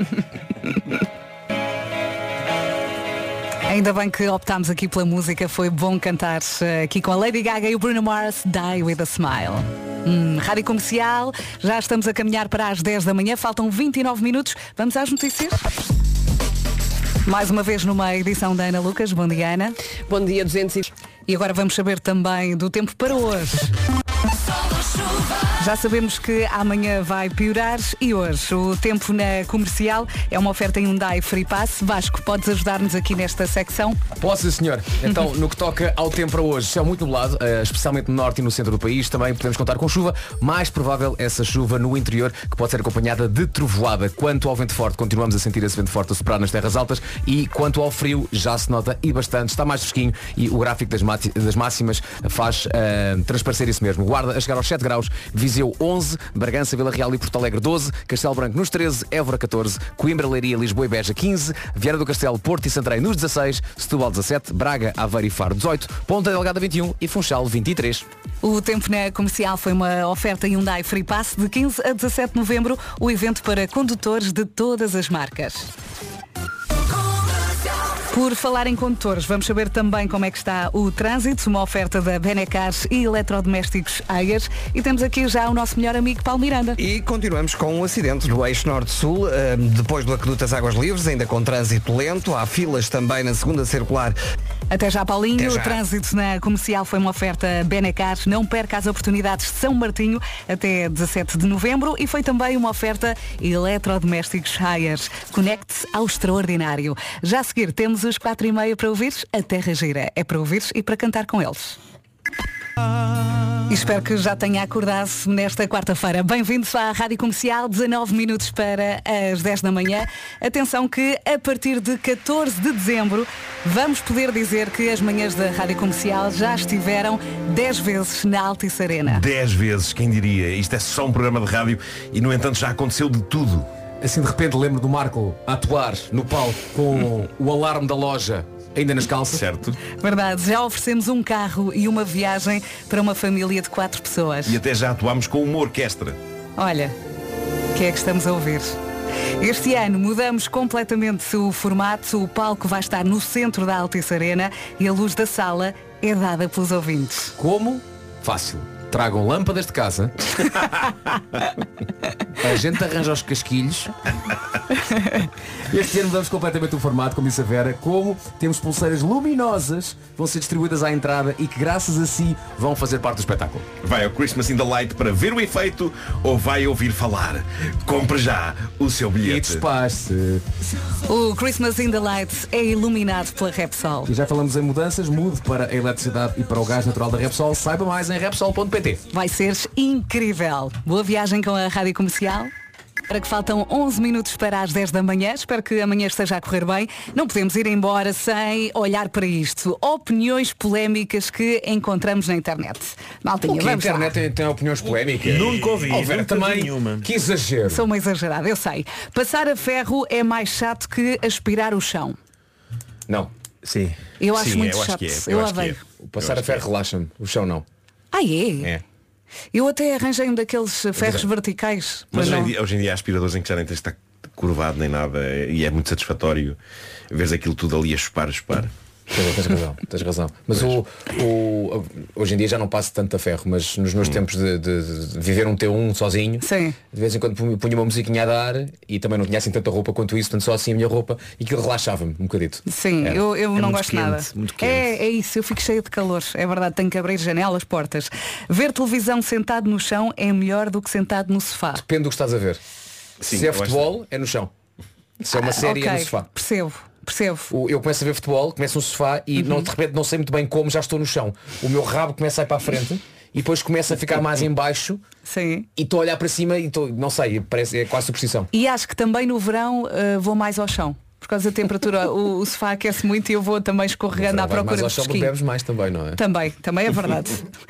Ainda bem que optámos aqui pela música, foi bom cantar aqui com a Lady Gaga e o Bruno Mars, Die with a Smile. Rádio Comercial, já estamos a caminhar para as 10 da manhã, faltam 29 minutos, vamos às notícias? Mais uma vez numa edição da Ana Lucas, bom dia Ana. Bom dia, 200 E agora vamos saber também do tempo para hoje. Já sabemos que amanhã vai piorar e hoje o tempo na Comercial é uma oferta em Hyundai Free Pass. Vasco, podes ajudar-nos aqui nesta secção? Posso, senhor. Então, no que toca ao tempo para hoje, céu muito nublado, especialmente no norte e no centro do país. Também podemos contar com chuva. Mais provável essa chuva no interior, que pode ser acompanhada de trovoada. Quanto ao vento forte, continuamos a sentir esse vento forte a soprar nas terras altas. E quanto ao frio, já se nota e bastante. Está mais fresquinho e o gráfico das máximas faz transparecer isso mesmo. Guarda a chegar aos 7 graus, Viseu 11, Bragança, Vila Real e Porto Alegre 12, Castelo Branco nos 13, Évora 14, Coimbra, Leiria, Lisboa e Beja 15, Viana do Castelo, Porto e Santarém nos 16, Setúbal 17, Braga, Aveiro e Faro 18, Ponta Delgada 21 e Funchal 23. O tempo na Comercial foi uma oferta Hyundai Free Pass de 15 a 17 de novembro, o evento para condutores de todas as marcas. Por falar em condutores, vamos saber também como é que está o trânsito, uma oferta da Benecar e eletrodomésticos Ayers. E temos aqui já o nosso melhor amigo Paulo Miranda. E continuamos com um acidente no eixo norte-sul, depois do aqueduto das Águas Livres, ainda com trânsito lento. Há filas também na segunda circular. Até já, Paulinho. Até já. O trânsito na Comercial foi uma oferta Benecar. Não perca as oportunidades de São Martinho até 17 de novembro. E foi também uma oferta eletrodomésticos Ayers. Conecte-se ao extraordinário. Já a seguir temos os 4h30 para ouvir. A Terra Gira é para ouvir e para cantar com eles. E espero que já tenha acordado nesta quarta-feira. Bem-vindos à Rádio Comercial, 19 minutos para as 10 da manhã. Atenção que a partir de 14 de dezembro vamos poder dizer que as manhãs da Rádio Comercial já estiveram 10 vezes na Altice Arena. 10 vezes, quem diria? Isto é só um programa de rádio e no entanto já aconteceu de tudo. Assim de repente lembro do Marco a atuar no palco com o alarme da loja ainda nas calças. Certo. Verdade, já oferecemos um carro e uma viagem para uma família de 4 pessoas. E até já atuámos com uma orquestra. Olha, o que é que estamos a ouvir? Este ano mudamos completamente o formato. O palco vai estar no centro da Altice Arena e a luz da sala é dada pelos ouvintes. Como? Fácil. Tragam lâmpadas de casa. A gente arranja os casquilhos Este ano mudamos completamente o formato, como disse a Vera, como temos pulseiras luminosas que vão ser distribuídas à entrada e que graças a si vão fazer parte do espetáculo. Vai ao Christmas in the Light para ver o efeito ou vai ouvir falar? Compre já o seu bilhete. E despache-se. O Christmas in the Light é iluminado pela Repsol. E já falamos em mudanças, mude para a eletricidade e para o gás natural da Repsol. Saiba mais em Repsol.pt. Vai ser incrível. Boa viagem com a Rádio Comercial. Para que faltam 11 minutos para as 10 da manhã. Espero que amanhã esteja a correr bem. Não podemos ir embora sem olhar para isto. Opiniões polémicas que encontramos na internet. Maltinha, a vamos internet lá. tem opiniões polémicas? Nunca ouvi. Também, nenhuma. que exagero. Sou uma exagerada, eu sei. Passar a ferro é mais chato que aspirar o chão. Não. Sim. Eu acho Sim, muito eu acho chato. que é. Eu acho que odeio. é. Passar a ferro relaxa-me. O chão não. Ah, é? É. Eu até arranjei um daqueles ferros verticais. Mas não. hoje em dia há aspiradores em que já nem tens de estar curvado nem nada e é muito satisfatório ver aquilo tudo ali a chupar. Tens razão. Mas hoje em dia já não passo tanto a ferro, mas nos meus tempos de viver um T1 sozinho, Sim. de vez em quando punha uma musiquinha a dar e também não tinha assim tanta roupa quanto isso, portanto só assim a minha roupa e aquilo relaxava-me um bocadito. Sim, Era. eu não muito gosto quente, nada. muito quente. É isso, eu fico cheia de calor. É verdade, tenho que abrir janelas, portas. Ver televisão sentado no chão é melhor do que sentado no sofá. Depende do que estás a ver. Sim, Se é eu acho futebol, é no chão. Se é uma série, ok, é no sofá. Percebo. Eu começo a ver futebol, começo no sofá e de repente não sei muito bem como, já estou no chão. O meu rabo começa a ir para a frente e depois começa a ficar mais em baixo. Sim. E estou a olhar para cima e não sei, parece, é quase superstição. E acho que também no verão vou mais ao chão. Por causa da temperatura, o sofá aquece muito e eu vou também escorregando à procura mais de ao chão, fresquinho. bebes mais também, não é? Também é verdade.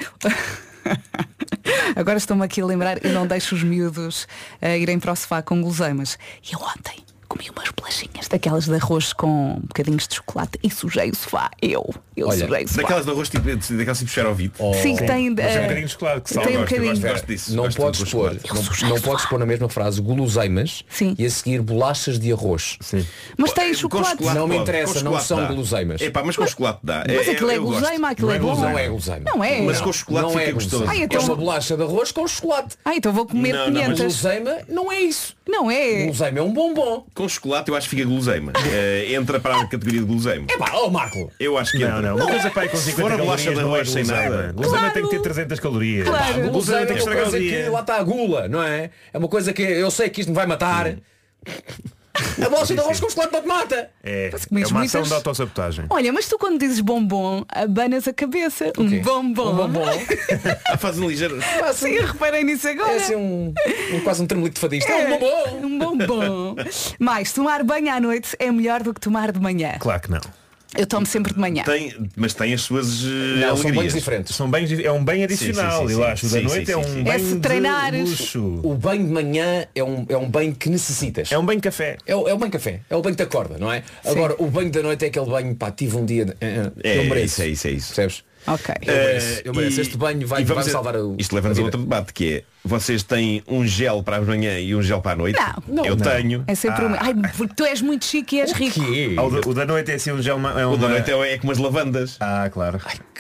Agora estou-me aqui a lembrar, eu não deixo os miúdos irem para o sofá com guloseimas. E eu ontem comi umas bolachinhas daquelas de arroz com bocadinhos de chocolate e sujei o sofá. Eu sujei o sofá. Daquelas de arroz tipo, daquelas tipo esferovite. Sim, que tem Mas é um bocadinho de chocolate que salva. tem um bocadinho. Gosto disso. Não Gosto podes muito pôr, do chocolate. não podes pôr na mesma frase guloseimas Sim. e a seguir bolachas de arroz. Sim. Mas tem Com chocolate. Não me pode, interessa, com não chocolate são dá. guloseimas. Epá, mas com chocolate dá. Mas aquilo é eu gosto. guloseima, aquilo é Não é bom. Não é guloseima. Não é. Mas com chocolate Não fica é gostoso. guloseima. Ah, então- É uma bolacha de arroz com chocolate. Então vou comer Não, não, mas 500. Guloseima não é isso. Não é. Guloseima é um bombom. Com chocolate eu acho que fica guloseima. Entra para a categoria de guloseima. Epá, Marco. Eu acho que entra. Não. Uma coisa para ir com 50 Fora calorias bolacha de não é arroz sem guloseima. nada. Guloseima Claro. tem que ter 300 calorias. Claro. Guloseima Guloseima tem é que uma estragar o coisa que dia. lá está a gula, não é? É uma coisa que eu sei que isto me vai matar. A bolacha de arroz com chocolate não te mata. É comes uma ação muitas- de autossabotagem. Olha, mas tu quando dizes bombom, abanas a cabeça. quê? Um bombom. Um bombom. Faz um ligeiro. Sim, eu reparei nisso agora. É assim quase um tremolito de fadista. É um bombom. Um bombom. Mais, tomar banho à noite é melhor do que tomar de manhã. Claro que não. Eu tomo sempre de manhã. Mas tem as suas Não, são banhos alegrias. diferentes. É um bem adicional. sim, Eu acho. O da sim, noite sim, é um sim. banho É se treinares. de luxo. O banho de manhã é um banho que necessitas. É um banho café. É o banho café, é o banho da corda, não é? Agora, o banho da noite é aquele banho, pá, tive um dia. Eu mereço. Isso é isso. Percebes? Ok. Eu mereço. Este banho vai salvar o. Isto leva-nos a outro debate que é: vocês têm um gel para a manhã e um gel para a noite? Não. Eu tenho. É sempre o meu. Ai, porque tu és muito chique e és rico. Quê? O da noite é assim um gel. O da noite é com umas lavandas. Ah, claro.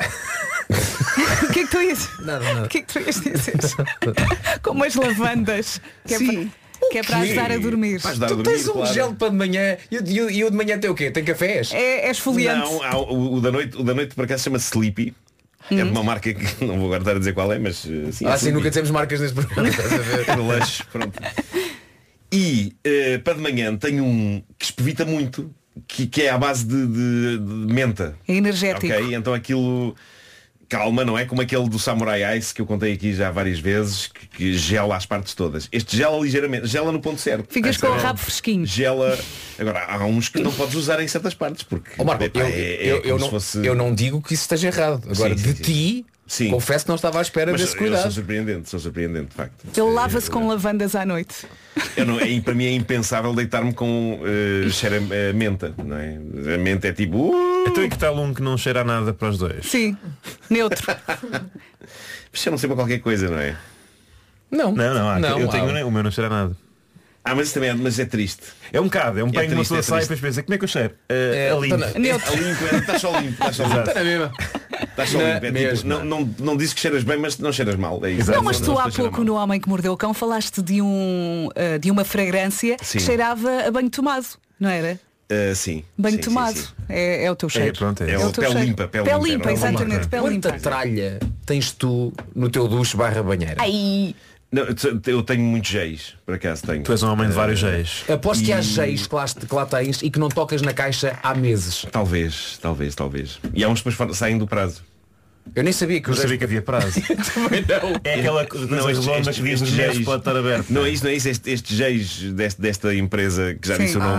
O que é que tu ias? Nada. O que é que tu ias dizer? Com umas lavandas. Que é Sim. que é para ajudar a dormir. Para ajudar a Tu dormir, tens um claro. gel para de manhã e o de manhã tem o quê? Tem cafés? É esfoliante. Não, o da noite por acaso chama-se Sleepy. É uma marca que não vou agora estar a dizer qual é, mas sim, Sim, Sleepy. nunca dizemos marcas neste programa. Estás a ver? De lanche, pronto. E para de manhã tenho um que espevita muito, que é à base de menta. É energético. Ok, então aquilo calma, não é? Como aquele do Samurai Ice que eu contei aqui já várias vezes, que gela as partes todas. Este gela ligeiramente, gela no ponto certo. Ficas com o rabo fresquinho. Gela. Agora, há uns que não podes usar em certas partes, porque Marco, epá, eu não digo que isso esteja errado. Agora, Sim, de ti, Sim. confesso que não estava à espera Mas desse eu cuidado. sou surpreendente, de facto. Ele lava-se com lavandas à noite. Para mim é impensável deitar-me com cheiro a menta, não é? A menta é tipo. Então e que tal um que não cheira a nada para os dois? Sim, neutro. Cheiram sempre a qualquer coisa, não é? Não, eu tenho o meu não cheira a nada. Mas isso também é triste. É um bocado, é um banho que uma triste, pessoa é sai e triste. depois pensa, como é que eu cheiro? É A limpo. Neutro. Está só limpo, está só limpo. Exato. Está na mesma. Estás só limpo. Não dizes que cheiras bem, mas não cheiras mal. É isso. Não, mas tu há pouco no Homem que Mordeu o Cão falaste de uma fragrância que cheirava a banho tomado, não era? Sim. Banho tomado. Sim. É o teu cheiro. É o pele limpa. Pele limpa, exatamente. Pele limpa. Quanta tralha tens tu no teu duche / banheira? Ai. Não, eu tenho muitos géis, por acaso tenho. Tu és um homem de vários géis. Aposto que há géis que lá tens e que não tocas na caixa há meses. Talvez. E há uns que depois saem do prazo. Eu nem sabia que havia prazo. Também não. É aquela coisa redonda que diz nos meses pode estar aberto. Não é isso. Estes géis desta emprisa que já disse o nome.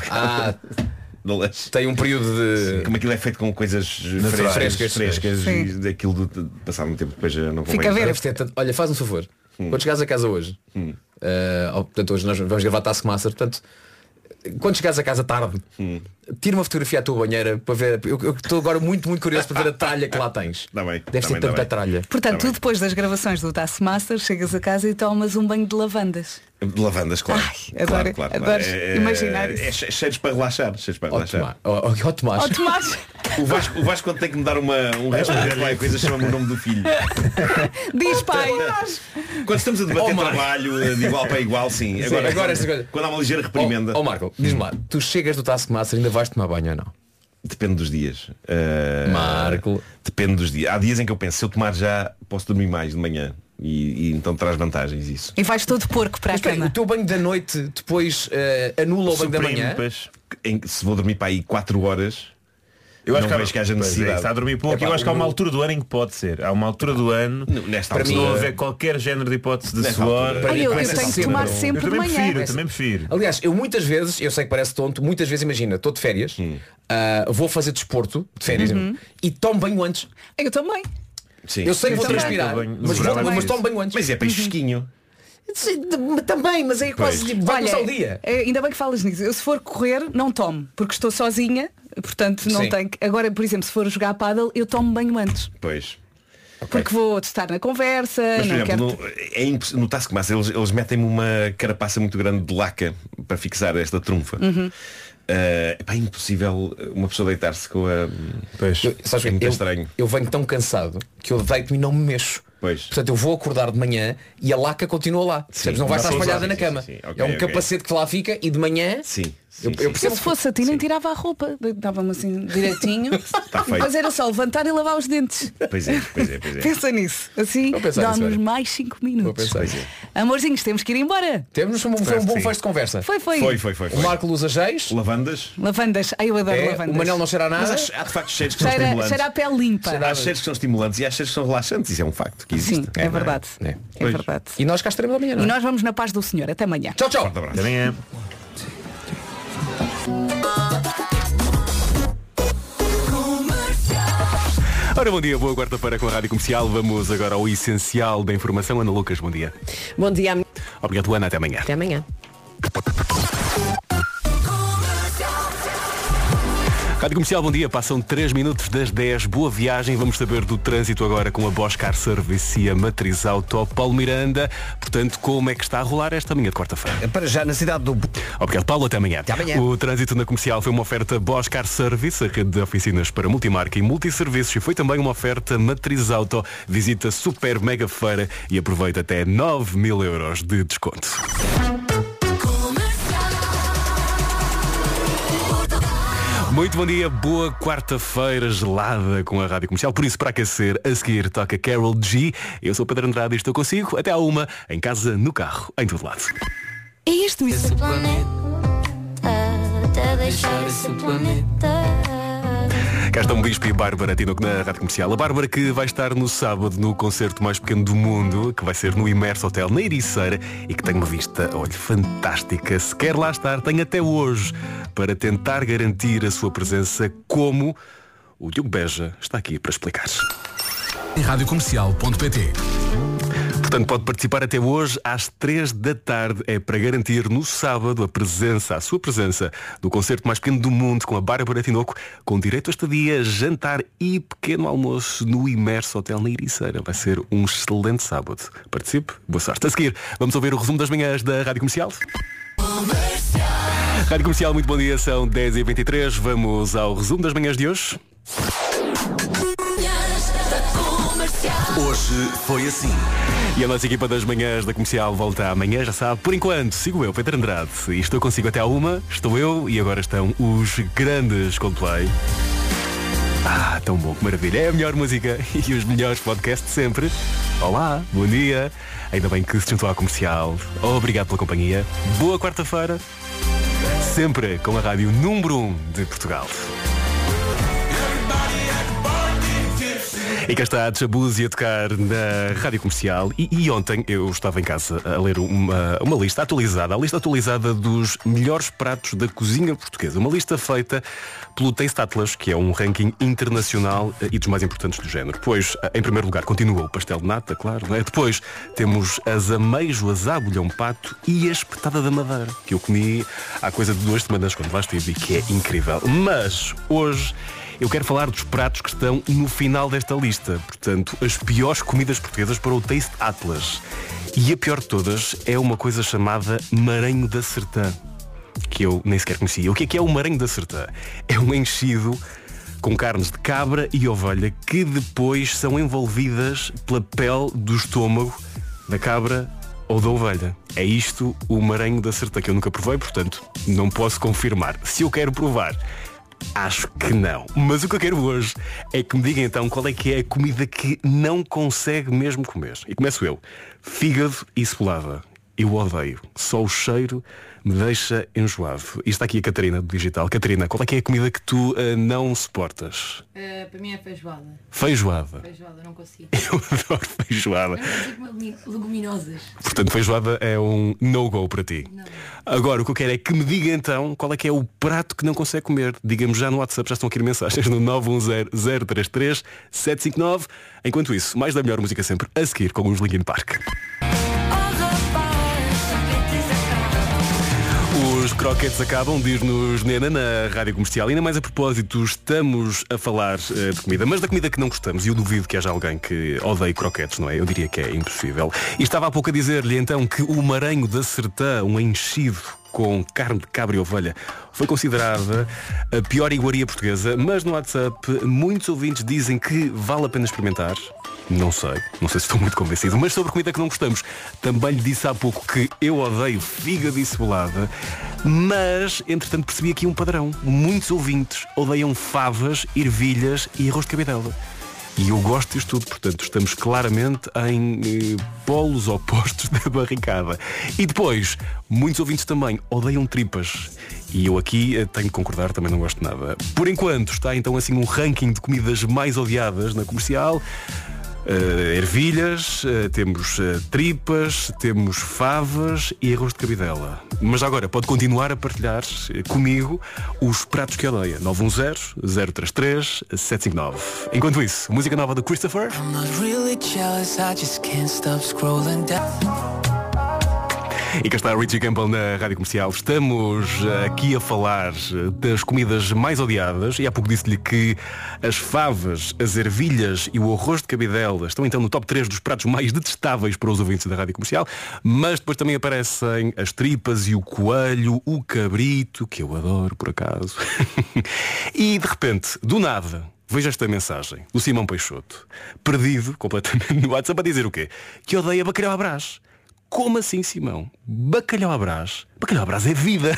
Tem um período de... Como aquilo é feito com coisas frescas e daquilo de passar muito tempo depois não convém. Fica a ver. Olha, faz um favor. Quando chegares a casa hoje, portanto hoje nós vamos gravar Taskmaster, portanto, quando chegares a casa tarde, tira uma fotografia à tua banheira para ver. Eu estou agora muito curioso para ver a tralha que lá tens. Deve ser tanta tralha. Portanto, tu depois das gravações do Taskmaster chegas a casa e tomas um banho de lavandas. De lavandas, claro. Adoro imaginar isso. Cheiros para relaxar. Ó Tomás. O Vasco quando tem que me dar um resto de qualquer coisa chama-me o nome do filho. Diz pai. Quando estamos a debater trabalho de igual para igual, sim. Agora quando há uma ligeira reprimenda. Marco, diz-me lá, tu chegas do Taskmaster e ainda vais tomar banho ou não? Depende dos dias. Marco. Depende dos dias. Há dias em que eu penso, se eu tomar já posso dormir mais de manhã. E então traz vantagens isso. E vais todo porco para a cama. O teu banho da noite depois anula o banho da manhã? Se vou dormir para aí 4 horas, eu acho que haja necessidade. Está a dormir pouco. Eu acho que há uma altura do ano em que pode ser. Há uma altura do ano para mim não haver qualquer género de hipótese de suor. Eu tenho que tomar sempre de manhã. Eu também prefiro. Aliás, eu muitas vezes, eu sei que parece tonto, muitas vezes imagina, estou de férias, vou fazer desporto de férias e tomo banho antes. Eu também. Sim. Eu sei que vou transpirar, mas tomo banho antes. Mas é peixe fresquinho. Também, mas é quase tipo, vai passar o dia. Ainda bem que falas nisso. Eu se for correr, não tomo, porque estou sozinha, portanto não tenho que... Agora, por exemplo, se for jogar pádel, eu tomo banho antes. Pois. Porque vou estar na conversa. Mas, por exemplo, no Taskmaster eles metem-me uma carapaça muito grande de laca para fixar esta trunfa. É impossível uma pessoa deitar-se com a... É muito estranho. Eu venho tão cansado que eu deito-me e não me mexo. Portanto, eu vou acordar de manhã e a laca continua lá. Não vai estar espalhada na cama. É um capacete que lá fica e de manhã... Eu se fosse a ti nem tirava a roupa, dava-me assim direitinho. Depois era só levantar e lavar os dentes. Pois é. Pensa nisso. Assim dá-nos mais 5 minutos. Amorzinhos, temos que ir embora. Foi um bom fecho de conversa. Foi. O Marco usa géis. Lavandas. Ai, eu adoro lavandas. O Manel não cheira a nada. Mas há de facto cheiros que são estimulantes. Cheira a pele limpa. Há cheiros que são estimulantes e há cheiros que são relaxantes. Isso é um facto que existe. Sim, é verdade. É verdade. E nós cá estaremos amanhã. E nós vamos na paz do Senhor. Até amanhã. Tchau. Até amanhã. Ora, bom dia, boa quarta-feira com a Rádio Comercial. Vamos agora ao essencial da informação. Ana Lucas, bom dia. Bom dia. Obrigado, Ana. Até amanhã. Até amanhã. Rádio Comercial, bom dia. Passam 3 minutos das 10. Boa viagem. Vamos saber do trânsito agora com a Bosch Car Service e a Matriz Auto. Paulo Miranda. Portanto, como é que está a rolar esta manhã de quarta-feira? Para já na cidade do... Obrigado, Paulo. Até amanhã. Até amanhã. O trânsito na Comercial foi uma oferta Bosch Car Service, a rede de oficinas para multimarca e multisserviços, e foi também uma oferta Matriz Auto. Visita Super Mega Feira e aproveita até 9.000 euros de desconto. Muito bom dia, boa quarta-feira gelada com a Rádio Comercial. Por isso, para aquecer, a seguir toca Carol G. Eu sou o Pedro Andrade e estou consigo até à 1, em casa, no carro, em todo lado. É isto, esse planeta, até deixar esse planeta. Cá estão Bispo e Bárbara Tinoco na Rádio Comercial. A Bárbara que vai estar no sábado no concerto mais pequeno do mundo, que vai ser no Imerso Hotel na Ericeira e que tem uma vista, olha, fantástica. Se quer lá estar, tem até hoje para tentar garantir a sua presença, como o Diogo Beja está aqui para explicar. Radiocomercial.pt. Portanto, pode participar até hoje às 3 da tarde. É para garantir no sábado a sua presença do concerto mais pequeno do mundo com a Bárbara Tinoco, com direito a estadia, jantar e pequeno almoço no Imerso Hotel na Ericeira. Vai ser um excelente sábado. Participe, boa sorte. A seguir, vamos ouvir o resumo das manhãs da Rádio Comercial. Rádio Comercial, muito bom dia, são 10h23. Vamos ao resumo das manhãs de hoje. Hoje foi assim. E a nossa equipa das manhãs da Comercial volta amanhã, já sabe. Por enquanto, sigo eu, Pedro Andrade. E estou consigo até à 1, estou eu e agora estão os grandes Coldplay. Tão bom, que maravilha. É a melhor música e os melhores podcasts de sempre. Olá, bom dia. Ainda bem que se juntou à Comercial. Obrigado pela companhia. Boa quarta-feira. Sempre com a rádio número 1 de Portugal. E cá está a Tchabuzzi a tocar na Rádio Comercial e ontem eu estava em casa a ler uma lista atualizada, a lista atualizada dos melhores pratos da cozinha portuguesa. Uma lista feita pelo Taste Atlas, que é um ranking internacional e dos mais importantes do género. Pois, em primeiro lugar, continua o pastel de nata, claro, não é? Depois temos as amêijoas à bolhão pato e a espetada da Madeira, que eu comi há coisa de 2 semanas quando lá estive e que é incrível. Mas hoje eu quero falar dos pratos que estão no final desta lista. Portanto, as piores comidas portuguesas para o Taste Atlas. E a pior de todas é uma coisa chamada Maranho da Sertã, que eu nem sequer conhecia. O que é o Maranho da Sertã? É um enchido com carnes de cabra e ovelha que depois são envolvidas pela pele do estômago da cabra ou da ovelha. É isto o Maranho da Sertã, que eu nunca provei, portanto não posso confirmar. Se eu quero provar, acho que não. Mas o que eu quero hoje é que me digam então qual é que é a comida que não consegue mesmo comer. E começo eu. Fígado e cebolada. Eu odeio. Só o cheiro me deixa enjoado. E está aqui a Catarina do Digital. Catarina, qual é que é a comida que tu não suportas? Para mim é feijoada. Feijoada? Feijoada, não consigo. Eu adoro feijoada. Não consigo leguminosas. Portanto, feijoada é um no-go para ti. Não. Agora, o que eu quero é que me diga então qual é que é o prato que não consegue comer. Diga-me já no WhatsApp, já estão aqui mensagens no 910-033-759. Enquanto isso, mais da melhor música sempre, a seguir com os Linkin Park. Os croquetes acabam, diz-nos Nena na Rádio Comercial. E ainda mais a propósito, estamos a falar de comida, mas da comida que não gostamos. E eu duvido que haja alguém que odeie croquetes, não é? Eu diria que é impossível. E estava há pouco a dizer-lhe então que o Maranho da Sertã, um enchido com carne de cabra e ovelha, foi considerada a pior iguaria portuguesa. Mas no WhatsApp muitos ouvintes dizem que vale a pena experimentar. Não sei se estou muito convencido. Mas sobre comida que não gostamos, também lhe disse há pouco que eu odeio fígado e cebolada. Mas, entretanto, percebi aqui um padrão. Muitos ouvintes odeiam favas, ervilhas e arroz de cabidela. E eu gosto disto tudo, portanto, estamos claramente em polos opostos da barricada. E depois, muitos ouvintes também odeiam tripas. E eu aqui tenho de concordar, também não gosto de nada. Por enquanto, está então assim um ranking de comidas mais odiadas na Comercial. Ervilhas, temos tripas, temos favas e arroz de cabidela. Mas agora pode continuar a partilhar comigo os pratos que odeia. 910-033-759. Enquanto isso, música nova do Christopher. E cá está Richie Campbell na Rádio Comercial. Estamos aqui a falar das comidas mais odiadas. E há pouco disse-lhe que as favas, as ervilhas e o arroz de cabidela estão então no top 3 dos pratos mais detestáveis para os ouvintes da Rádio Comercial. Mas depois também aparecem as tripas e o coelho, o cabrito, que eu adoro por acaso. E de repente, do nada, vejo esta mensagem do Simão Peixoto, perdido completamente no WhatsApp, a dizer o quê? Que odeia bacalhau à Brás. Como assim, Simão? Bacalhau à Brás? Bacalhau à Brás é vida.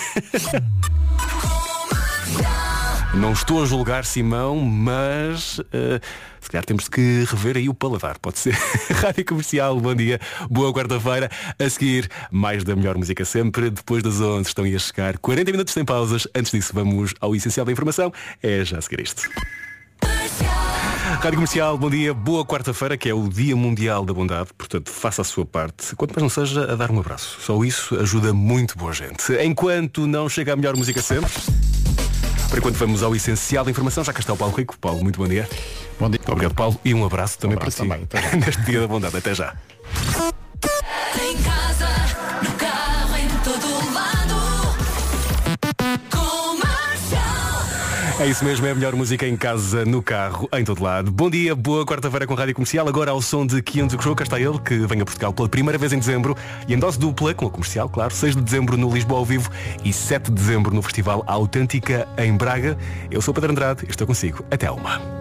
Não estou a julgar, Simão, mas se calhar temos que rever aí o paladar. Pode ser. Rádio Comercial, bom dia, boa quarta-feira. A seguir, mais da melhor música sempre. Depois das 11 estão a chegar 40 minutos sem pausas. Antes disso, vamos ao essencial da informação. É já a seguir isto. Rádio Comercial, bom dia, boa quarta-feira, que é o Dia Mundial da Bondade, portanto faça a sua parte, quanto mais não seja a dar um abraço, só isso ajuda muito boa gente. Enquanto não chega a melhor música sempre, por enquanto vamos ao essencial da informação, já cá está o Paulo Rico. Paulo, muito bom dia. Bom dia. Obrigado, Paulo, e um abraço também para si, neste Dia da Bondade, até já. Em casa, no carro, em todo lado. É isso mesmo, é a melhor música em casa, no carro, em todo lado. Bom dia, boa quarta-feira com a Rádio Comercial. Agora ao som de Kyunzo Crow, cá está ele, que vem a Portugal pela primeira vez em dezembro. E em dose dupla, com a Comercial, claro, 6 de dezembro no Lisboa ao vivo e 7 de dezembro no Festival Autêntica em Braga. Eu sou o Pedro Andrade e estou consigo até à 1.